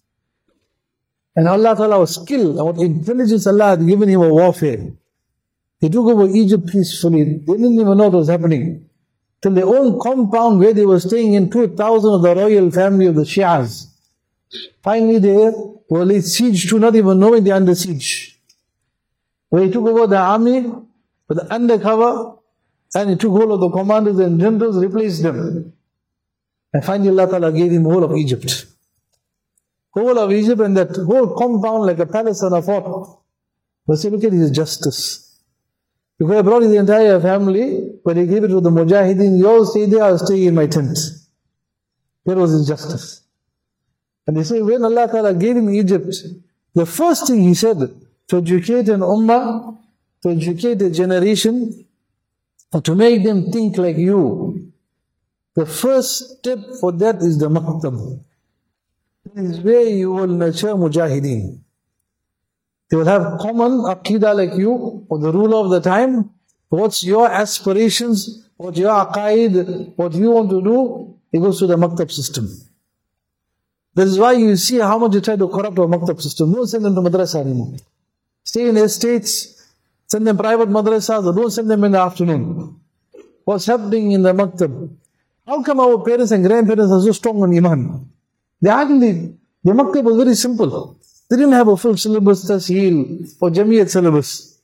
And Allah Ta'ala was skilled and what intelligence Allah had given him of warfare. He took over Egypt peacefully. They didn't even know what was happening. Till their own compound where they were staying in, two thousand of the royal family of the Shias. Finally they were laid siege to, not even knowing they're under siege. When he took over the army, with the undercover, and he took hold of the commanders and generals, replaced them. And finally Allah Ta'ala gave him whole of Egypt. Whole of Egypt and that whole compound like a palace and a fort. But see, look at his justice. Because I brought his entire family, but he gave it to the Mujahideen, you all stay there, I'll stay in my tent. There was his justice. And they say when Allah Ta'ala gave him Egypt, the first thing He said, to educate an ummah, to educate a generation, and to make them think like you, the first step for that is the maktab. This is where you will nurture mujahideen. They will have common aqidah like you, or the ruler of the time. What's your aspirations, what your aqaid, what you want to do, it goes to the maktab system. That is why you see how much you try to corrupt our maktab system. Don't send them to madrasa anymore. Stay in estates, send them private madrasas, or don't send them in the afternoon. What's happening in the maktab? How come our parents and grandparents are so strong on iman? They hardly, the maktab was very simple. They didn't have a full syllabus, tasheel, or jamiyat syllabus.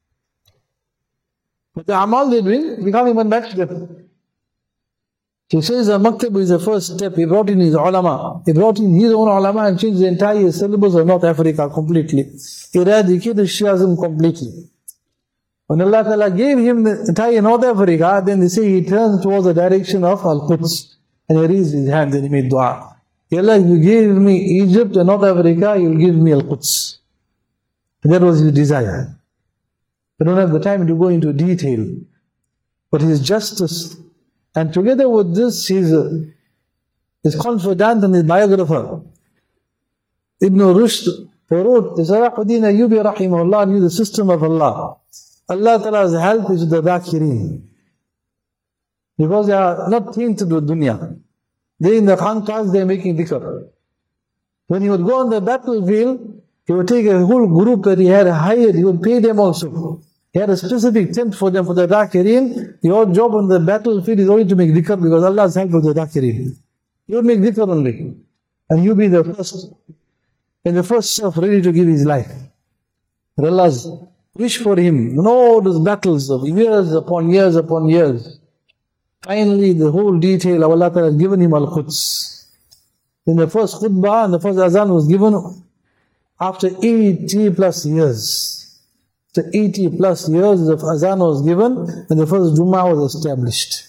But the amal they're doing, we can't even match them. He says the maktab is the first step. He brought in his ulama. He brought in his own ulama and changed the entire syllabus of North Africa completely. Eradicated Shiism completely. When Allah Ta'ala gave him the entire North Africa, then they say he turned towards the direction of Al-Quds. And he raised his hand and he made dua. Allah, you gave me Egypt and North Africa, you'll give me Al-Quds. That was his desire. I don't have the time to go into detail. But his justice, and together with this, his, his confidant and his biographer, Ibn Rushd, who wrote, Salahuddin Ayyubi rahimahullah knew the system of Allah. Allah Ta'ala's help is the Dhakirin. Because they are not tainted with dunya. They in the khanqahs, they are making dhikr. When he would go on the battlefield, he would take a whole group that he had hired, he would pay them also. He had a specific tent for them, for the Dhakirin. Your job on the battlefield is only to make dhikr because Allah's help with the Dhakirin. You would make dhikr only. And you be the first, and the first self ready to give his life. But Allah's wish for him, in all those battles of years upon years upon years. Finally, the whole detail of Allah Ta'ala has given him Al-Quds. Then the first khutbah and the first azan was given after eighty plus years. After eighty plus years of azan was given and the first Jummah was established.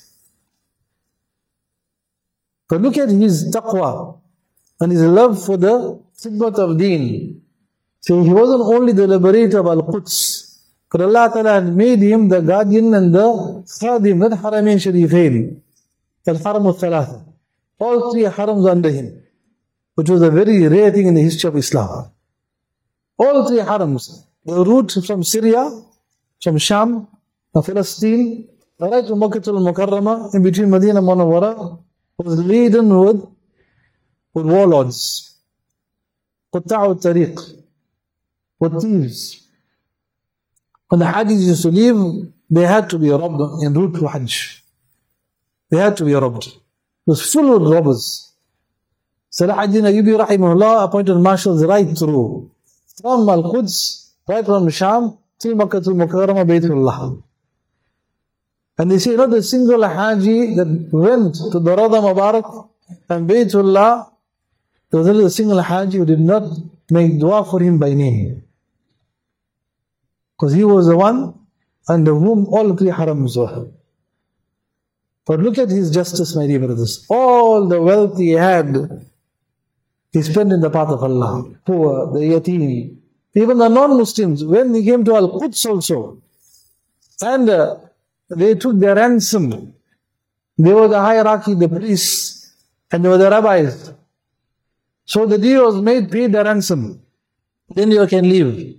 But look at his taqwa and his love for the khidmat of deen. So he wasn't only the liberator of Al-Quds, but Allah Ta'ala had made him the guardian and the khadim, not Haramain Sharifain, Al-Haram al-Thalatha. All three harams under him, which was a very rare thing in the history of Islam. All three harams, the route from Syria, from Sham, from Palestine, right to Makkah al-Mukarramah, in between Medina and Munawwara, was laden with, with warlords, Qutta'u al-Tariq, with thieves. When the Hajjis used to leave, they had to be robbed en route to Hajj. They had to be robbed. It was full of robbers. Salahuddin Ayyubi rahimahullah appointed marshals right through. From Al-Quds, right from Sham, till Makkah al-Mukarramah, Baytullah. And they say not a single Haji that went to the Rawda Mubarak and Baytullah, there was not a single Haji who did not make dua for him by name. Because he was the one under whom all three harams were. But look at his justice, my dear brothers. All the wealth he had, he spent in the path of Allah. Poor, the yateen. Even the non-Muslims, when he came to Al-Quds also, and uh, they took their ransom. They were the hierarchy, the priests, and they were the rabbis. So the deal was made, pay the ransom. Then you can leave.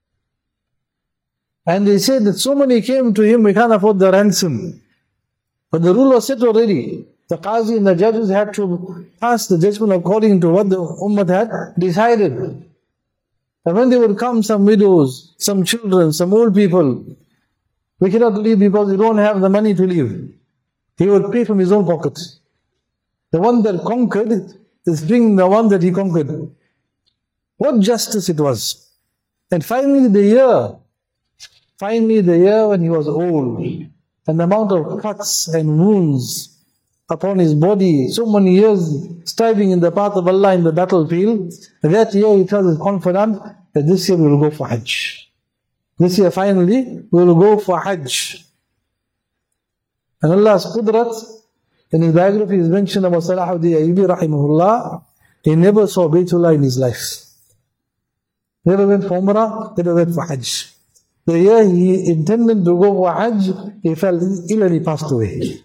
And they said that so many came to him, we can't afford the ransom. But the rule was set already. The qazi and the judges had to pass the judgment according to what the ummah had decided. And when they would come, some widows, some children, some old people, we cannot leave because we don't have the money to leave. He would pay from his own pocket. The one that conquered is bringing the one that he conquered. What justice it was. And finally the year, finally the year when he was old, and the amount of cuts and wounds upon his body, so many years striving in the path of Allah in the battlefield, that year he tells his confidant that this year we will go for Hajj. This year finally we will go for Hajj. And Allah's qudrat, In his biography is mentioned about Salahuddin Ayyubi rahimahullah, he never saw Baytullah in his life. Never went for Umrah, never went for Hajj. The year he intended to go for Hajj, he fell ill and he passed away.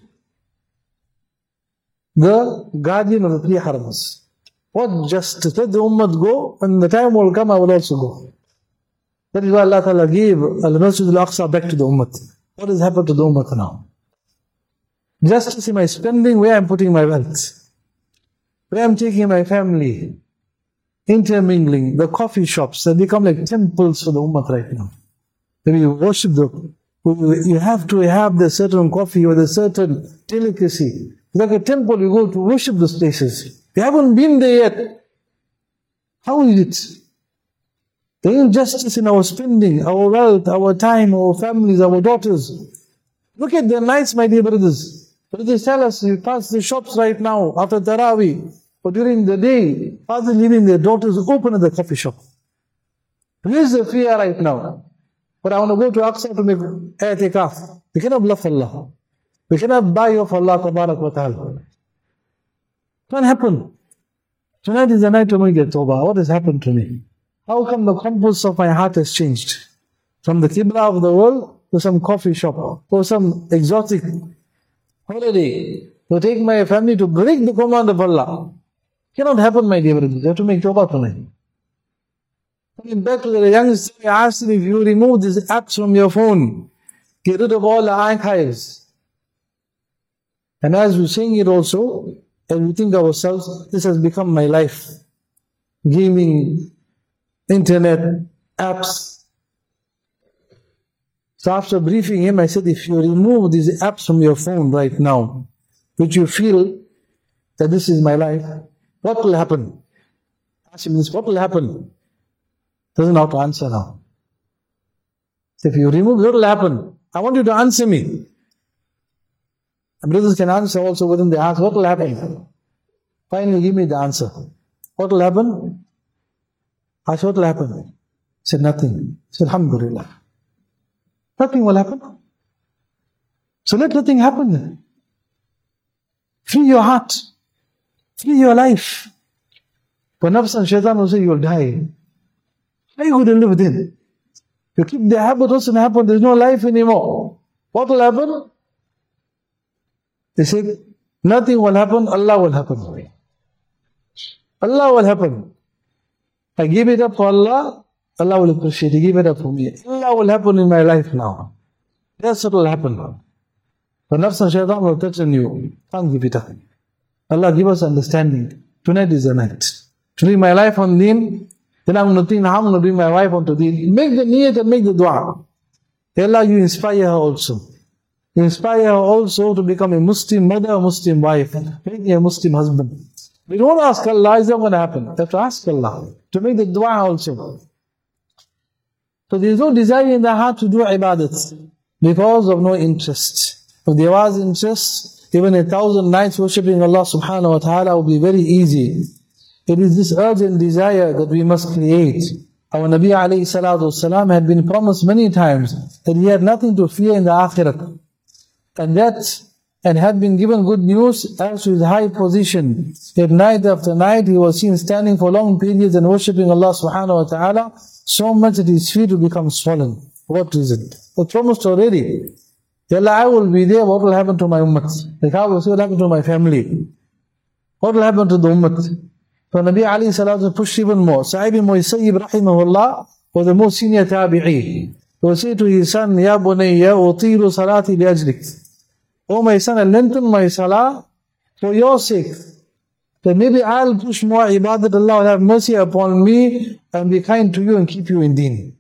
The guardian of the three harams. What justice? Let the Ummah go, and the time will come, I will also go. That is why Allah Ta'ala gave Al-Masjid Al-Aqsa back to the Ummah. What has happened to the Ummah now? Justice in my spending, where I'm putting my wealth, where I'm taking my family, intermingling, the coffee shops that become like temples for the Ummah right now. When you worship the, you have to have the certain coffee or the certain delicacy. It's like a temple, you go to worship those places. You haven't been there yet. How is it? The injustice in our spending, our wealth, our time, our families, our daughters. Look at the nights, my dear brothers. Brothers tell us, you pass the shops right now after Taraweeh or during the day, fathers leaving their daughters open at the coffee shop. Where's the fear right now? But I want to go to Aqsa to make i'tikaf. We cannot bluff Allah. We cannot buy off Allah Tabarak wa Ta'ala. It can't happen. Tonight is the night to make a tawbah. What has happened to me? How come the compass of my heart has changed? From the Qibla of the world to some coffee shop, or some exotic holiday, to take my family to break the command of Allah. It cannot happen, my dear brothers. You have to make tawbah tonight. Coming back to the youngster, I asked him, if you remove these apps from your phone, get rid of all the archives. And as we're saying it also, and we think ourselves, this has become my life. Gaming, internet, apps. So after briefing him, I said, if you remove these apps from your phone right now, which you feel that this is my life, what will happen? Ask him this, what will happen? Doesn't know how to answer now. So if you remove, what will happen? I want you to answer me. And brothers can answer also within the answer. What will happen? Finally, give me the answer. What will happen? I said, what will happen? He said, nothing. He said, Alhamdulillah. Nothing will happen. So let nothing happen. Free your heart. Free your life. But nafs and shaitan will say, you will die. How are you going to live then? You keep the habit, what's going to happen? There's no life anymore. What will happen? They say, nothing will happen, Allah will happen. Allah will happen. I give it up for Allah, Allah will appreciate it. Give it up for me. Allah will happen in my life now. That's what will happen. But nafs and shaitan will touch on you. Can't give it up. Allah give us understanding. Tonight is the night. To live my life on deen, then I'm going to think how I'm going to bring my wife onto deen. Make the niyat and make the dua. Allah, you inspire her also. You inspire her also to become a Muslim mother, a Muslim wife, make a Muslim husband. We don't ask Allah, it's not going to happen. You have to ask Allah to make the dua also. So there is no desire in the heart to do ibadat because of no interest. If there was interest, even a thousand nights worshipping Allah subhanahu wa ta'ala would be very easy. It is this urgent desire that we must create. Our Nabi alayhi salatu wasalam had been promised many times that he had nothing to fear in the akhirat. And that, and had been given good news as to his high position. That night after night he was seen standing for long periods and worshipping Allah subhanahu wa ta'ala, so much that his feet would become swollen. For what reason? He promised already. Allah, I will be there, what will happen to my ummah? Like how will what happen to my family? What will happen to the ummah? So Nabi alayhi salatu pushed even more. Sa'ib ibn Musayyib rahimahullah was the most senior tabi'i. He would say to his son, Ya bunayya utilu salati li ajlik. Oh my son, I lengthen my salah for your sake. Then maybe I'll push more ibadat, Allah will have mercy upon me and be kind to you and keep you in deen.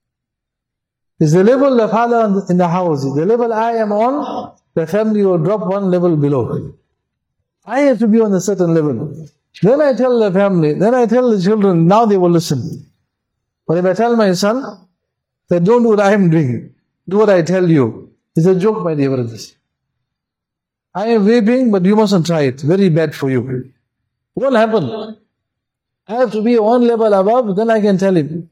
Is the level the father in the house, the level I am on, the family will drop one level below. I have to be on a certain level. Then I tell the family, then I tell the children, now they will listen. But if I tell my son, that don't do what I am doing, do what I tell you, it's a joke, my dear brothers. I am vaping, but you mustn't try it. Very bad for you. What will happen? I have to be one level above, then I can tell him.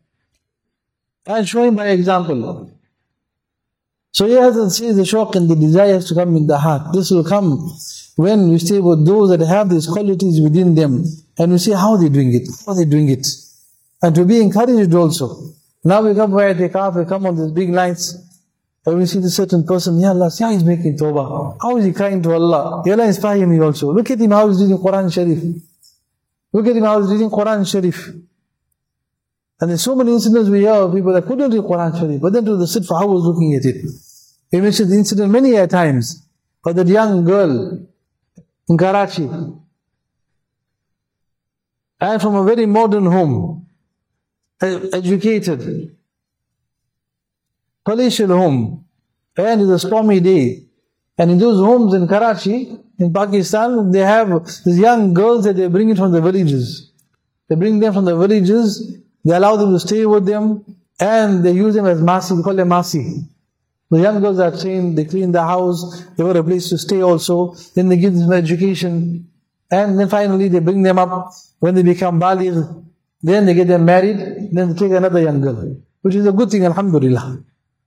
I show him by example. So he has to see the shock and the desires to come in the heart. This will come when we stay with those that have these qualities within them, and we see how they're doing it, how they're doing it, and to be encouraged also. Now we come by itikaf, we come on these big nights, and we see this certain person, Ya Allah, see how he's making tawbah, how is he crying to Allah, Ya Allah, inspire me also. Look at him how he's reading Quran Sharif. Look at him how he's reading Quran Sharif. And there's so many incidents we hear of people that couldn't read Quran Sharif, but then to the sit for hours looking at it. We mentioned the incident many a times of that young girl in Karachi, and from a very modern home, educated, palatial home, and it's a stormy day. And in those homes in Karachi, in Pakistan, they have these young girls that they bring in from the villages. They bring them from the villages, they allow them to stay with them, and they use them as masi, they call them masi. The young girls are trained, they clean the house, they got a place to stay also, then they give them education, and then finally they bring them up. When they become baligh, then they get them married, then they take another young girl, which is a good thing, alhamdulillah.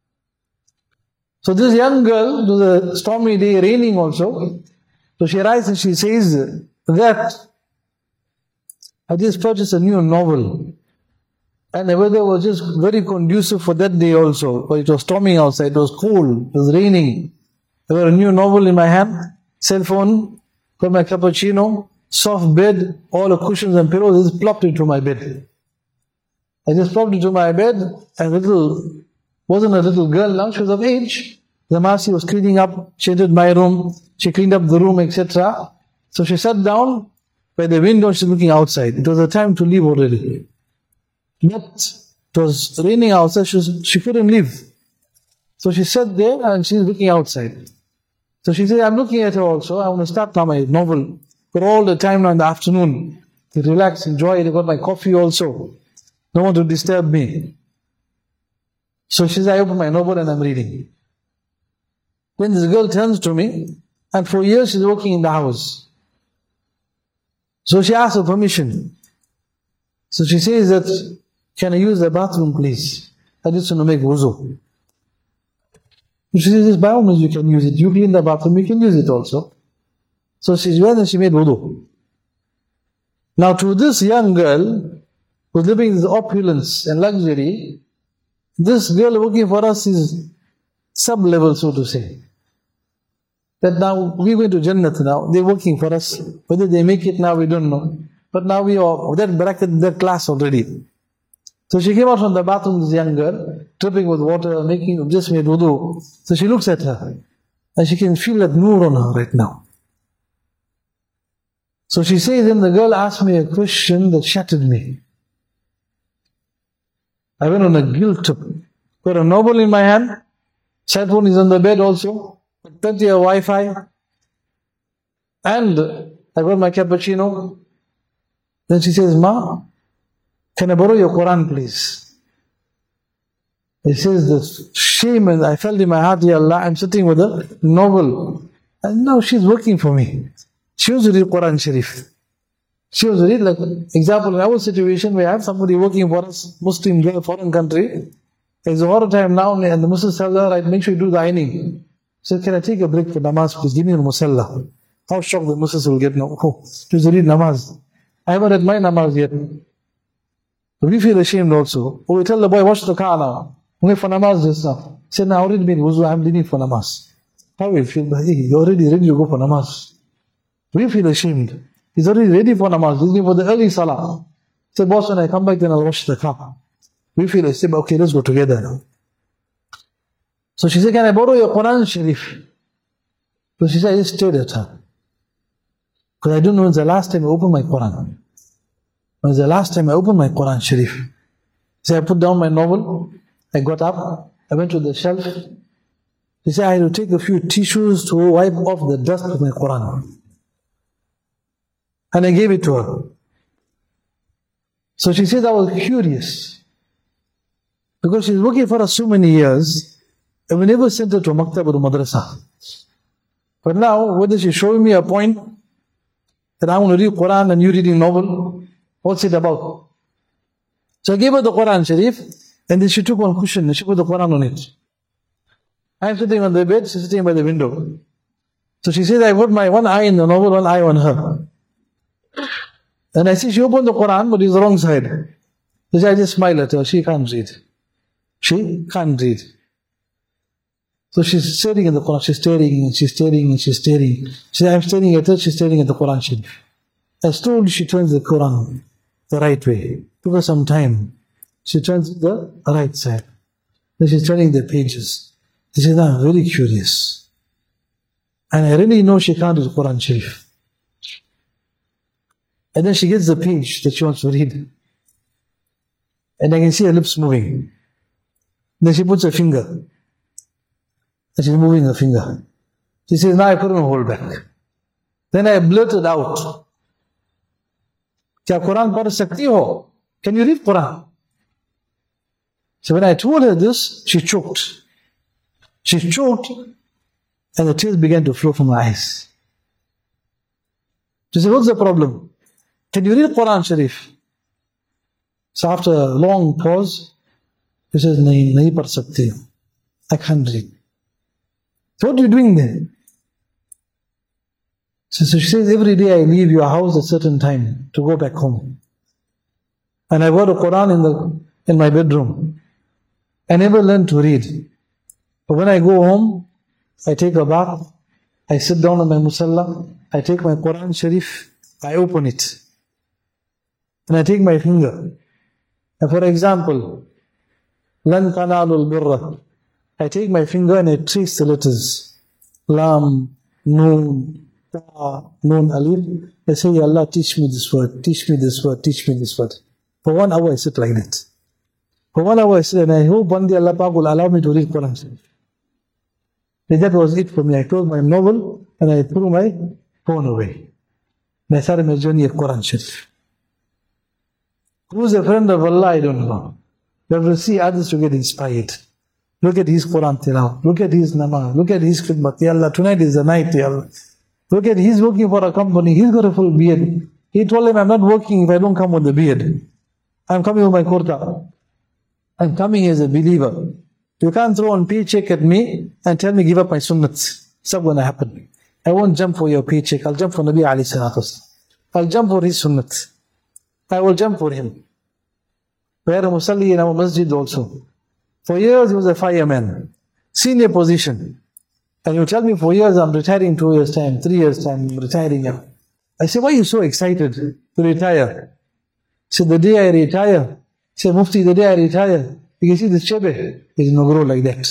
So this young girl, it was a stormy day, raining also, so she writes and she says that, I just purchased a new novel, and the weather was just very conducive for that day also. But it was storming outside, it was cold, it was raining. I got a new novel in my hand, cell phone, got my cappuccino, soft bed, all the cushions and pillows, I just plopped into my bed. I just plopped into my bed, and little, wasn't a little girl now, she was of age. The Masi was cleaning up, she entered my room, she cleaned up the room, et cetera. So she sat down by the window, she's looking outside. It was the time to leave already. But it was raining outside, she, was, she couldn't leave. So she sat there and she's looking outside. So she said, I'm looking at her also, I want to start now my novel. Got all the time now in the afternoon to relax, enjoy it. I got my coffee also. No one to disturb me. So she says, I open my novel and I'm reading. Then this girl turns to me, and for years she's working in the house. So she asks for permission. So she says that, can I use the bathroom please? I just want to make wuzu. She says, by all means you can use it. You clean the bathroom, you can use it also. So she went and she made wudu. Now to this young girl, who's living in this opulence and luxury, this girl working for us is sub-level, so to say. That now, we're going to Jannat now, they're working for us. Whether they make it now, we don't know. But now we are that bracket, that class already. So she came out from the bathroom, this young girl, dripping with water, making, just made wudu. So she looks at her, and she can feel that noor on her right now. So she says, then the girl asked me a question that shattered me. I went on a guilt trip. Got a novel in my hand, cell phone is on the bed also, plenty of Wi-Fi, and I got my cappuccino. Then she says, Ma, can I borrow your Quran please? It says the shame, and I felt in my heart, Ya Allah, I'm sitting with a novel, and now she's working for me. She was to read Quran Sharif. She was to read, like, example, in our situation, we have somebody working for us, Muslim girl, foreign country. It's a horror time now, and the Muslims tell her, right, make sure you do the ironing. She said, can I take a break for namaz, please? Give me a musalla. How shocked the Muslims will get now. Oh, she was to read namaz. I haven't read my namaz yet. But we feel ashamed also. Or we tell the boy, watch the car now. I'm going for namaz just now. He said, now I already made wuzu, I'm leaving for namaz. How will you feel? Hey, you're already ready to go for namaz. We feel ashamed. He's already ready for namaz, he's going for the early salah. He said, boss, when I come back, then I'll wash the car. We feel ashamed, okay, let's go together now. So she said, can I borrow your Quran Sharif? So she said, I just stared at her. Because I don't know when's the last time I opened my Quran. When's the last time I opened my Quran Sharif? So I put down my novel, I got up, I went to the shelf. She said, I had to take a few tissues to wipe off the dust of my Quran. And I gave it to her. So she said, I was curious. Because she's working for us so many years, and we never sent her to a maktab or a madrasa. But now, whether she's showing me a point that I want to read Quran and you reading novel, what's it about? So I gave her the Quran Sharif, and then she took one cushion and she put the Quran on it. I'm sitting on the bed, she's sitting by the window. So she said, I put my one eye in the novel, one eye on her. And I see she opened the Quran, but it's the wrong side. So I just smile at her. She can't read. She can't read. So she's staring at the Quran. She's staring and she's staring and she's staring. She said, I'm staring at her. She's staring at the Quran Sharif. As slowly she turns the Quran the right way. Took her some time. She turns the right side. Then she's turning the pages. She says, I'm very curious. And I really know she can't read the Quran Sharif. And then she gets the page that she wants to read. And I can see her lips moving. Then she puts her finger. And she's moving her finger. She says, now I couldn't hold back. Then I blurted out, Kya Quran padh sakti ho? Can you read Quran? So when I told her this, she choked. She choked, and the tears began to flow from her eyes. She said, what's the problem? Can you read Quran Sharif? So after a long pause, she says, nahi, nahi padh sakti. I can't read. So what are you doing there? So, so she says, every day I leave your house at a certain time to go back home. And I got a Quran in the in my bedroom. I never learned to read. But when I go home, I take a bath, I sit down on my musalla, I take my Quran Sharif, I open it. And I take my finger. And for example, Lan tanalul birra. I take my finger and I trace the letters. Lam, Noon, Ta, Noon, Alif. I say, Ya Allah, teach me this word, teach me this word, teach me this word. For one hour I sit like that. For one hour I sit and I hope one day Allah Pak will allow me to read Quran Sharif. And that was it for me. I closed my novel and I threw my phone away. And I started my journey of Quran Sharif. Who's a friend of Allah? I don't know. You have to see others to get inspired. Look at his Quran tilawah. Look at his namaz. Look at his khidmat. Ya Allah, tonight is the night, Ya Allah. Look at, he's working for a company. He's got a full beard. He told him, I'm not working if I don't come with the beard. I'm coming with my kurta. I'm coming as a believer. You can't throw a paycheck at me and tell me give up my sunnats. It's not going to happen. I won't jump for your paycheck. I'll jump for Nabi alayhi salatu wasalam. I'll jump for his sunnat. I will jump for him. We had a musalli in our masjid also. For years he was a fireman, senior position. And you tell me for years I'm retiring two years time, three years time, I'm retiring. I say, why are you so excited to retire? He said, the day I retire, he said, Mufti, the day I retire, you can see this chebe is no grow like that.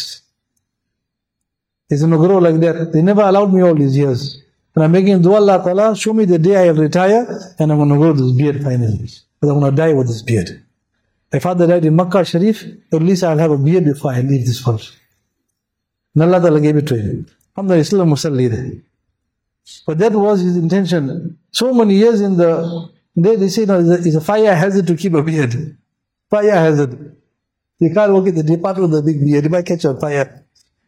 It's no grow like that. They never allowed me all these years. And I'm making dua, Allah Ta'ala, show me the day I retire and I'm going to grow this beard finally. But I'm going to die with this beard. My father died in Makkah Sharif, at least I'll have a beard before I leave this world. And Allah Ta'ala gave it to him. Alhamdulillah, still a musalli there. But that was his intention. So many years in the, they, they say, no, it's a fire hazard to keep a beard. Fire hazard. You can't work in the department with a big beard, you might catch on fire.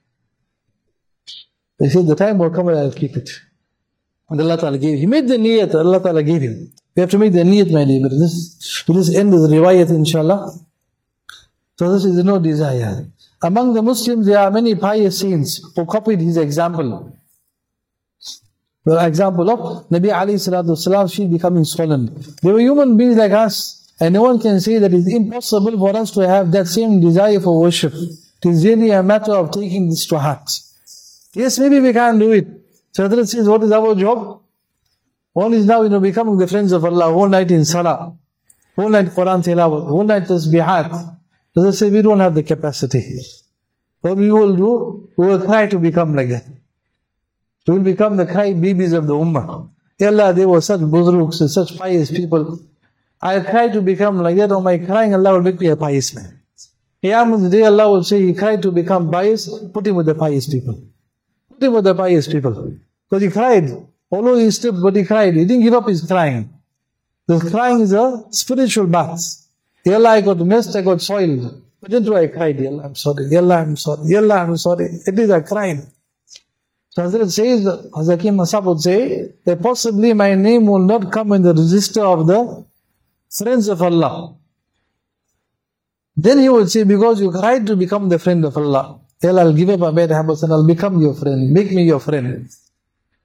They said, the time will come and I'll keep it. And Allah Ta'ala gave him. He made the niyat, Allah Ta'ala gave him. We have to make the niyat, my neighbor. This, to this end of the riwayat, inshallah. So this is no desire. Among the Muslims, there are many pious saints who copied his example. The example of Nabi alayhi salatu wasalam's feet becoming swollen. They were human beings like us. And no one can say that it's impossible for us to have that same desire for worship. It is really a matter of taking this to heart. Yes, maybe we can't do it. So Hazrat says, what is our job? One is now, you know, becoming the friends of Allah, whole night in salah, whole night Quran tilawat, whole night tasbihat. Hazrat says, we don't have the capacity. What we will do, we will try to become like that. We will become the cry babies of the ummah. Ya Allah, they were such buzruks, such pious people. I try to become like that, or my crying, Allah will make me a pious man. Qiyamah day, Allah will say, he cried to become pious, put him with the pious people. Put him with the pious people. Because he cried. Although he stood, but he cried. He didn't give up his crying. The crying is a spiritual bath. Ya Allah, I got messed, I got soiled. But then I cried, Ya Allah, I'm sorry. Ya Allah, I'm sorry. Ya Allah, I'm sorry. It is a crying. So Hazrat says, Hazakim Masab would say, that possibly my name will not come in the register of the friends of Allah. Then he would say, because you cried to become the friend of Allah, Ya Allah, I'll give up my bad habits and I'll become your friend. Make me your friend.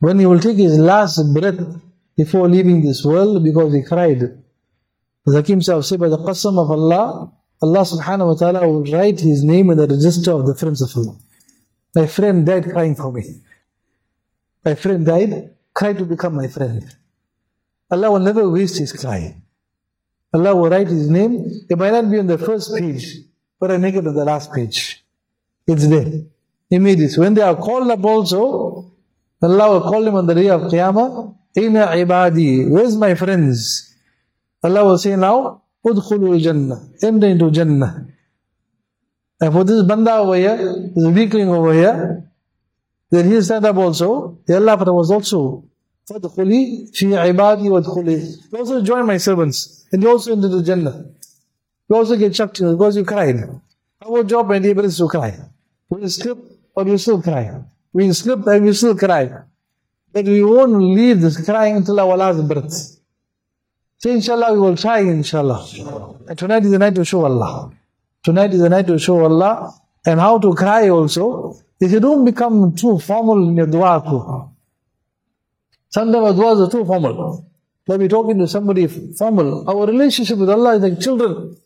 when he will take his last breath before leaving this world, because he cried. The Hakim Sahib said, by the qasam of Allah, Allah subhanahu wa ta'ala will write his name in the register of the friends of Allah. My friend died crying for me. My friend died, cried to become my friend. Allah will never waste his cry. Allah will write his name. It might not be on the first page, but I make it on the last page. It's there. He made this. When they are called up also, Allah will call them on the day of Qiyamah, Aina ibadi, where's my friends? Allah will say now, Udkhulul Jannah, enter into Jannah. And for this banda over here, this weakling over here, then he stand up also. The Allah was also, Fadkhuli fi ibadi wadkhuli. You also join my servants, and you also enter the Jannah. You also get shakti because you cried. Our job and labor is to cry. Will you slip or you still cry? We slip and we still cry. But we won't leave this crying until our last breath. So inshallah we will try, inshallah. And tonight is the night to show Allah. Tonight is the night to show Allah. And how to cry also. If you don't become too formal in your dua too. Sometimes our duas are too formal. Like we're talking to somebody formal. Our relationship with Allah is like children.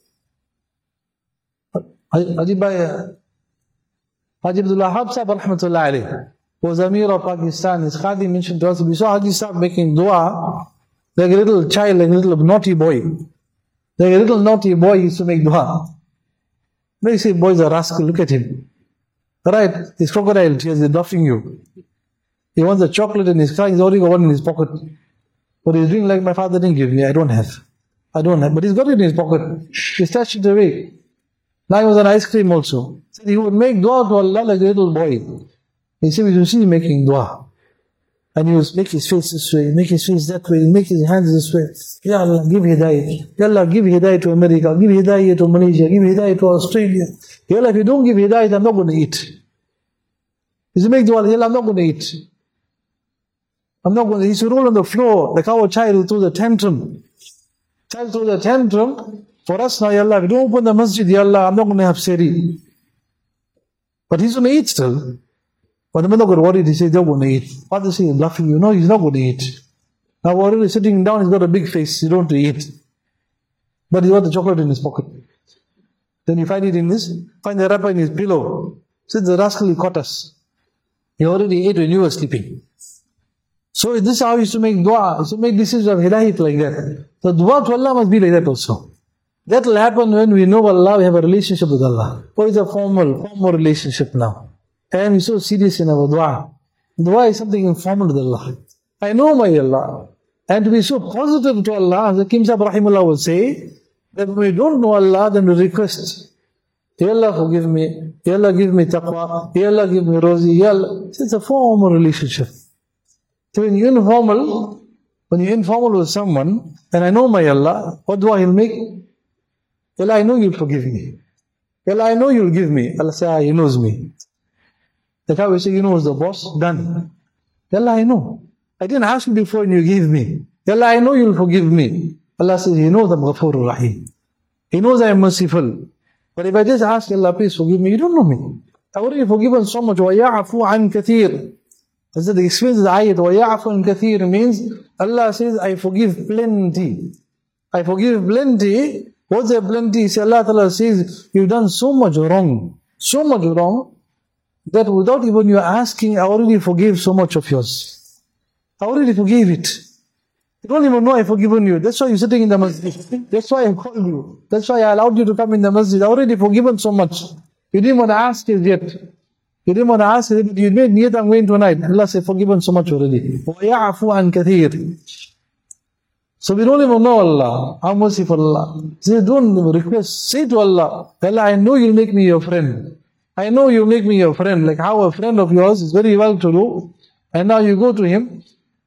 Haji Bhai, Haji Abdullah Hab Sahib rahmatullah alayhi was Amir of Pakistan. His Khadi mentioned to us, we saw Haji Sahib making dua like a little child, like a little naughty boy. Like a little naughty boy used to make dua. They say, boys are rascal, look at him. Right, his crocodile tears are doffing you. He wants a chocolate and he's crying, he's already got one in his pocket. But he's doing like my father didn't give me, I don't have. I don't have, but he's got it in his pocket. He stashed it away. Now he was on ice cream also. So he would make dua to Allah like a little boy. He said, we should see him making dua. And he would make his face this way, make his face that way, make his hands this way. Ya Allah, give hidayah. Ya Allah, give hidayah to America, give hidayah to Malaysia, give hidayah to Australia. Ya Allah, if you don't give hidayah, I'm not going to eat. He said, make dua, Ya Allah, I'm not going to eat. I'm not going to, he should roll on the floor, like our child threw the tantrum. Child threw the tantrum. For us now, Ya Allah, if you don't open the masjid, Ya Allah, I'm not going to have seri. But he's going to eat still. But the man got worried, he said, they're going to eat. Father says, bluffing you. No, he's not going to eat. Now already sitting down, he's got a big face, he don't want to eat. But he's got the chocolate in his pocket. Then you find it in this, find the wrapper in his pillow. Said the rascal, he caught us. He already ate when you were sleeping. So this is how he used to make dua. He used to make decisions of hidayat like that. So dua to Allah must be like that also. That will happen when we know Allah, we have a relationship with Allah. What is a formal, formal relationship now? And we're so serious in our dua. Dua is something informal with Allah. I know my Allah. And to be so positive to Allah, as Hakim Sahib rahimahullah will say, that when we don't know Allah, then we request, Ya Allah forgive me, Ya Allah give me taqwa, Ya Allah give me rozi, Ya Allah. It's a formal relationship. So when you're informal, when you're informal with someone, and I know my Allah, what dua he'll make? Ya Allah, I know you'll forgive me. Ya Allah, I know you'll give me. Allah say, ah, he knows me. That's how we say, you know, the boss, done. Ya Allah, I know. I didn't ask you before and you gave me. Ya Allah, I know you'll forgive me. Allah says, He knows I'm Ghafoorur Rahim. He knows I am merciful. But if I just ask Allah, please forgive me, you don't know me. I've already forgiven so much. وَيَعْفُ عَنْ كَثِيرٍ. That's the experience of the ayat. وَيَعْفُ عَنْ كَثِيرٍ means, Allah says, I forgive plenty. I forgive plenty. What's that plenty? See, Allah Ta'ala says, you've done so much wrong. So much wrong. That without even you asking, I already forgave so much of yours. I already forgave it. You don't even know I've forgiven you. That's why you're sitting in the masjid. That's why I called you. That's why I allowed you to come in the masjid. I already forgiven so much. You didn't want to ask it yet. You didn't want to ask it, but you made niyat, I'm going tonight. Allah said, forgiven so much already. وَيَعْفُ عَنْ كَثِيرٍ. So we don't even know Allah. How merciful Allah. So don't request. Say to Allah, Allah, I know you'll make me your friend. I know you make me your friend, like how a friend of yours is very well to do, and now you go to him,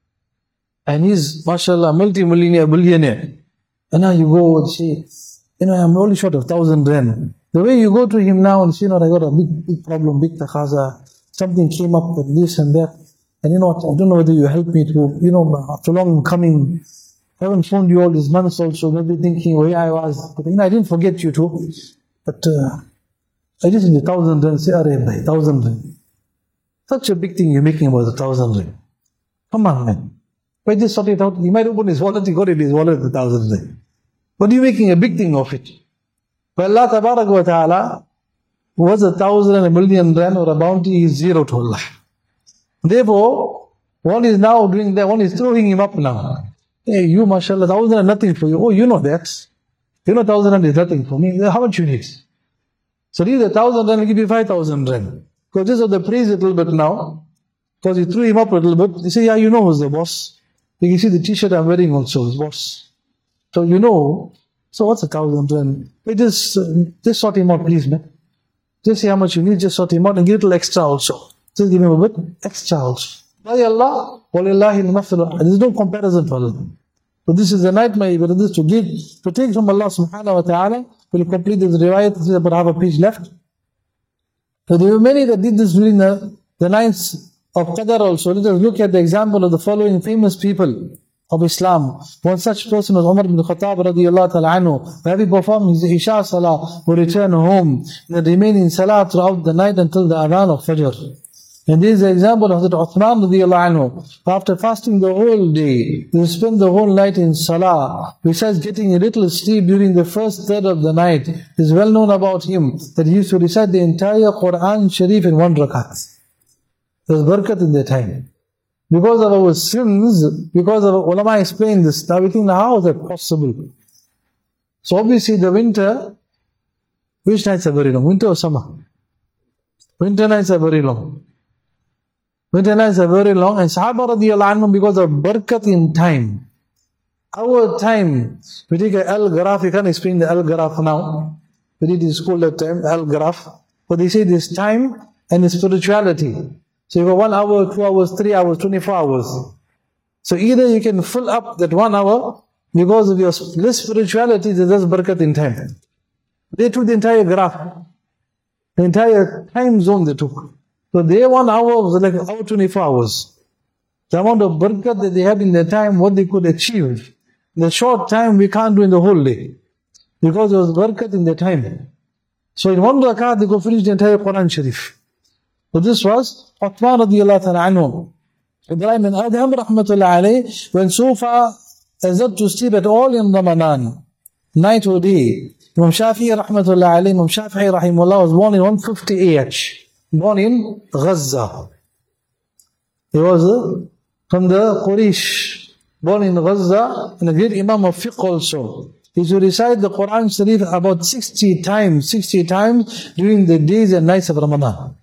and he's, mashallah, multi-millionaire, billionaire, and now you go and say, you know, I'm only short of thousand rand. The way you go to him now and say, you know, I got a big, big problem, big takhaza, something came up with this and that, and you know what, I don't know whether you help me to, you know, after long coming, I haven't phoned you all these months also, maybe thinking where I was, but you know, I didn't forget you too, but, uh, I just need a thousand rand, say, Arey bhai, thousand rand. Such a big thing you're making about a thousand rand. Come on, man. Why just sort it out? He might open his wallet, he got in his wallet a thousand rand. But you're making a big thing of it. But Allah Tabarak wa Ta'ala was a thousand and a million rand or a bounty is zero to Allah. Therefore, one is now doing that, one is throwing him up now. Hey, you, mashallah, thousand and nothing for you. Oh, you know that. You know thousand rand is nothing for me. How much you need? So leave the thousand rand and give you five thousand rand. Because this is the praise a little bit now. Because you threw him up a little bit. They say, yeah, you know who's the boss. You can see the t-shirt I'm wearing also is boss. So you know. So what's a thousand rand? Wait, just, uh, just sort him out, please, man. Just see how much you need, just sort him out and give it a little extra also. Just give him a bit extra also. By Allah, walillahi al-mafdal. There is no comparison to Allah. So this is the night, my brothers, to give, to take from Allah subhanahu wa ta'ala. We'll complete this riwayat. This is about half a page left. So there were many that did this during the, the nights of Qadr also. Let us look at the example of the following famous people of Islam. One such person was Umar ibn Khattab radiyallahu ta'ala anhu. When he performed his Isha Salah, would return home and remain in Salah throughout the night until the Adhan of Fajr. And this is the example of Hazrat Uthman radiyallahu anhu. After fasting the whole day, he spent the whole night in Salah. Besides getting a little sleep during the first third of the night, it is well known about him that he used to recite the entire Quran Sharif in one rakat. There's barakat in that time. Because of our sins, because of ulama explained this, now we think, how is that possible? So obviously the winter, which nights are very long? Winter or summer? Winter nights are very long. Winter nights are very long, and Sahaba radiyallahu anhum, because of barakat in time. Our time, we take a al-Gharaf, you can't explain the al-Gharaf now. We did in school that time, al-Gharaf. But they say this time and the spirituality. So you have one hour, two hours, three hours, twenty-four hours. So either you can fill up that one hour, because of your less spirituality, there's barakat in time. They took the entire graph, the entire time zone they took. So their one hour was like our twenty-four hours. The amount of barakat that they had in their time, what they could achieve. In the short time, we can't do in the whole day. Because there was barakat in their time. So in one rakat, they could finish the entire Quran Sharif. So this was Uthman radiyallahu ta'ala anhu. Ibrahim bin Adham rahmatullah alayh went so far as not to sleep at all in Ramadan, night or day. Imam Shafi'i rahmatullah alayh, Imam Shafi'i rahimullah was born in one fifty A H, born in Gaza. He was uh, from the Quraysh, born in Gaza, and a great Imam of fiqh also. He used to recite the Quran Sharif about sixty times, sixty times during the days and nights of Ramadan.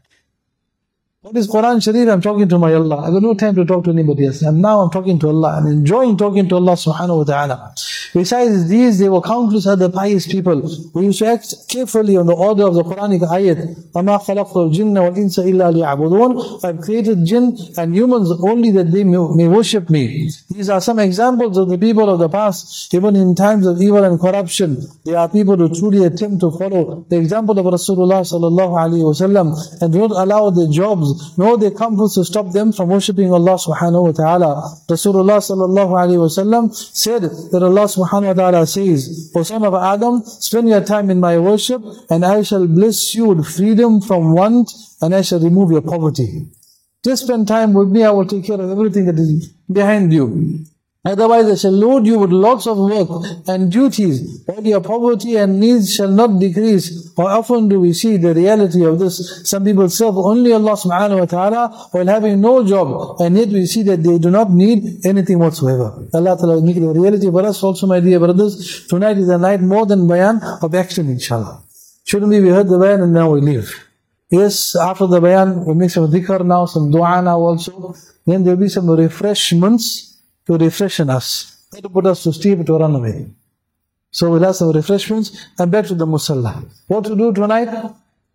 What is Quran Sharif? I'm talking to my Allah. I have no time to talk to anybody else. And now I'm talking to Allah. I'm enjoying talking to Allah subhanahu wa ta'ala. Besides these, there were countless other pious people who used to act carefully on the order of the Quranic ayat. وَمَا خَلَقْتُ الْجِنَّ وَالْإِنسَ إِلَّا لِيَعْبُدُونَ I've created jinn and humans only that they may, may worship me. These are some examples of the people of the past. Even in times of evil and corruption, there are people who truly attempt to follow the example of Rasulullah sallallahu alaihi wasallam and do not allow their jobs nor their comforts to stop them from worshipping Allah subhanahu wa ta'ala. Rasulullah sallallahu alayhi wa sallam said that Allah subhanahu wa ta'ala says, O son of Adam, spend your time in my worship and I shall bless you with freedom from want and I shall remove your poverty. Just spend time with me, I will take care of everything that is behind you. Otherwise I shall load you with lots of work and duties, but your poverty and needs shall not decrease. How often do we see the reality of this? Some people serve only Allah subhanahu wa ta'ala while having no job, and yet we see that they do not need anything whatsoever. Allah ta'ala make it a reality for us also, my dear brothers. Tonight is a night more than bayan of action, inshallah. Shouldn't we, we heard the bayan and now we leave. Yes, after the bayan, we make some dhikr now, some dua now also. Then there will be some refreshments to refreshen us, not to put us to sleep, to run away. So we'll have some refreshments and back to the musalla. What to do tonight?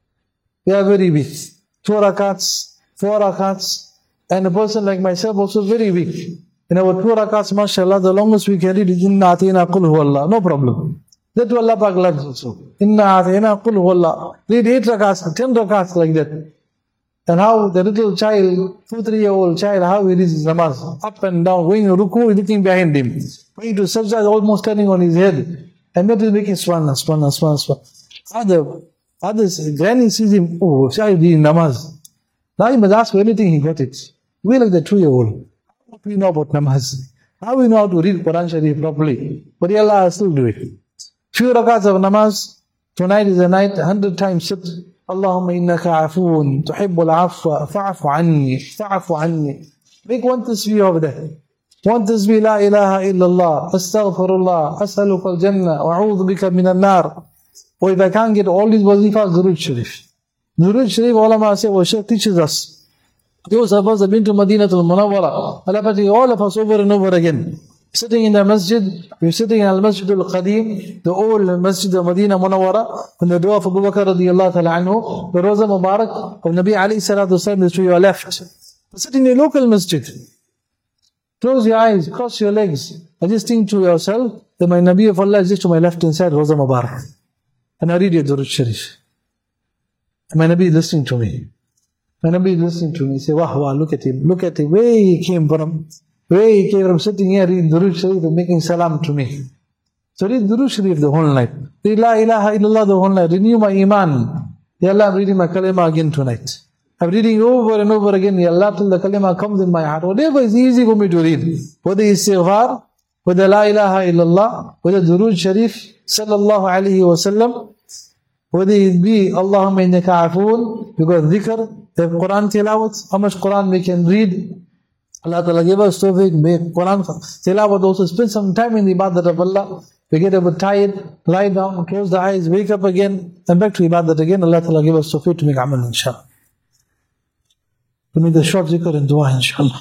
We are very weak. Two rakats, four rakats, and a person like myself also very weak. In our two rakats, mashallah, the longest we can read is Inna atina qul huwallah, no problem. That to Allah Pak loves also. Inna atina qul huwallah. Read eight rakats, ten rakats like that. And how the little child, two, three year old child, how he reads his namaz, up and down, going to ruku, looking behind him. Going to sajda, almost turning on his head. And that is making swana, swana, swana, swana. Other, others, granny sees him, oh, child reading namaz. Now he must ask for anything, he got it. We like the two year old. We know about namaz. How we know how to read Quran Sharif properly? But Allah still do it. Few rakats of namaz. Tonight is the night. Hundred times sit. Allahumma innaka afoon. Tuhibbul afwa. Fa'afu anni. Fa'afu anni. Make one tasbih over there. One tasbih, la ilaha illallah. Astaghfirullah. As'aluka al-jannah. Wa'udhu bika min al-nar. Or if I can't get all these wazifas, Durud Sharif. Durud Sharif, ulama say, well, Shaykh teaches us. Those of us have been to Madinah al-Munawwara. All of us over and over again. Sitting in the masjid, we're sitting in al-Masjid al-Qadim, the old Masjid of Madinah Munawwara, on the door of Abu Bakr radiyallahu ta'ala anhu, the Roza Mubarak of Nabi alayhi salatu wasalam is to your left. Sitting in a local masjid. Close your eyes, cross your legs, and just think to yourself that my Nabi of Allah is just to my left hand side, Roza Mubarak. And I read your Durud Sharif. And my Nabi is listening to me. My Nabi is listening to me. Say, wah, wah, look at him. Look at him. Where he came from. Where he came from. Sitting here reading Durud Sharif and making salam to me. So read Durud Sharif the whole night. Read La ilaha illallah the whole night. Renew my iman. Ya Allah, I'm reading my kalima again tonight. I'm reading over and over again. Ya Allah, till the kalima comes in my heart. Whatever is easy for me to read. Whether it's istighfar, whether La ilaha illallah, whether Durud Sharif, sallallahu alayhi wa sallam, whether it be Allahumma innaka afoon, because dhikr, the Quran tilawat, how much Quran we can read. Allah Ta'ala give us tawfiq, make Quran tilawat also, spend some time in the ibadat of Allah. We get a bit tired, lie down, close the eyes, wake up again, and back to ibadat again. Allah Ta'ala give us tawfiq to make amal inshallah. We need a short zikr and dua inshallah.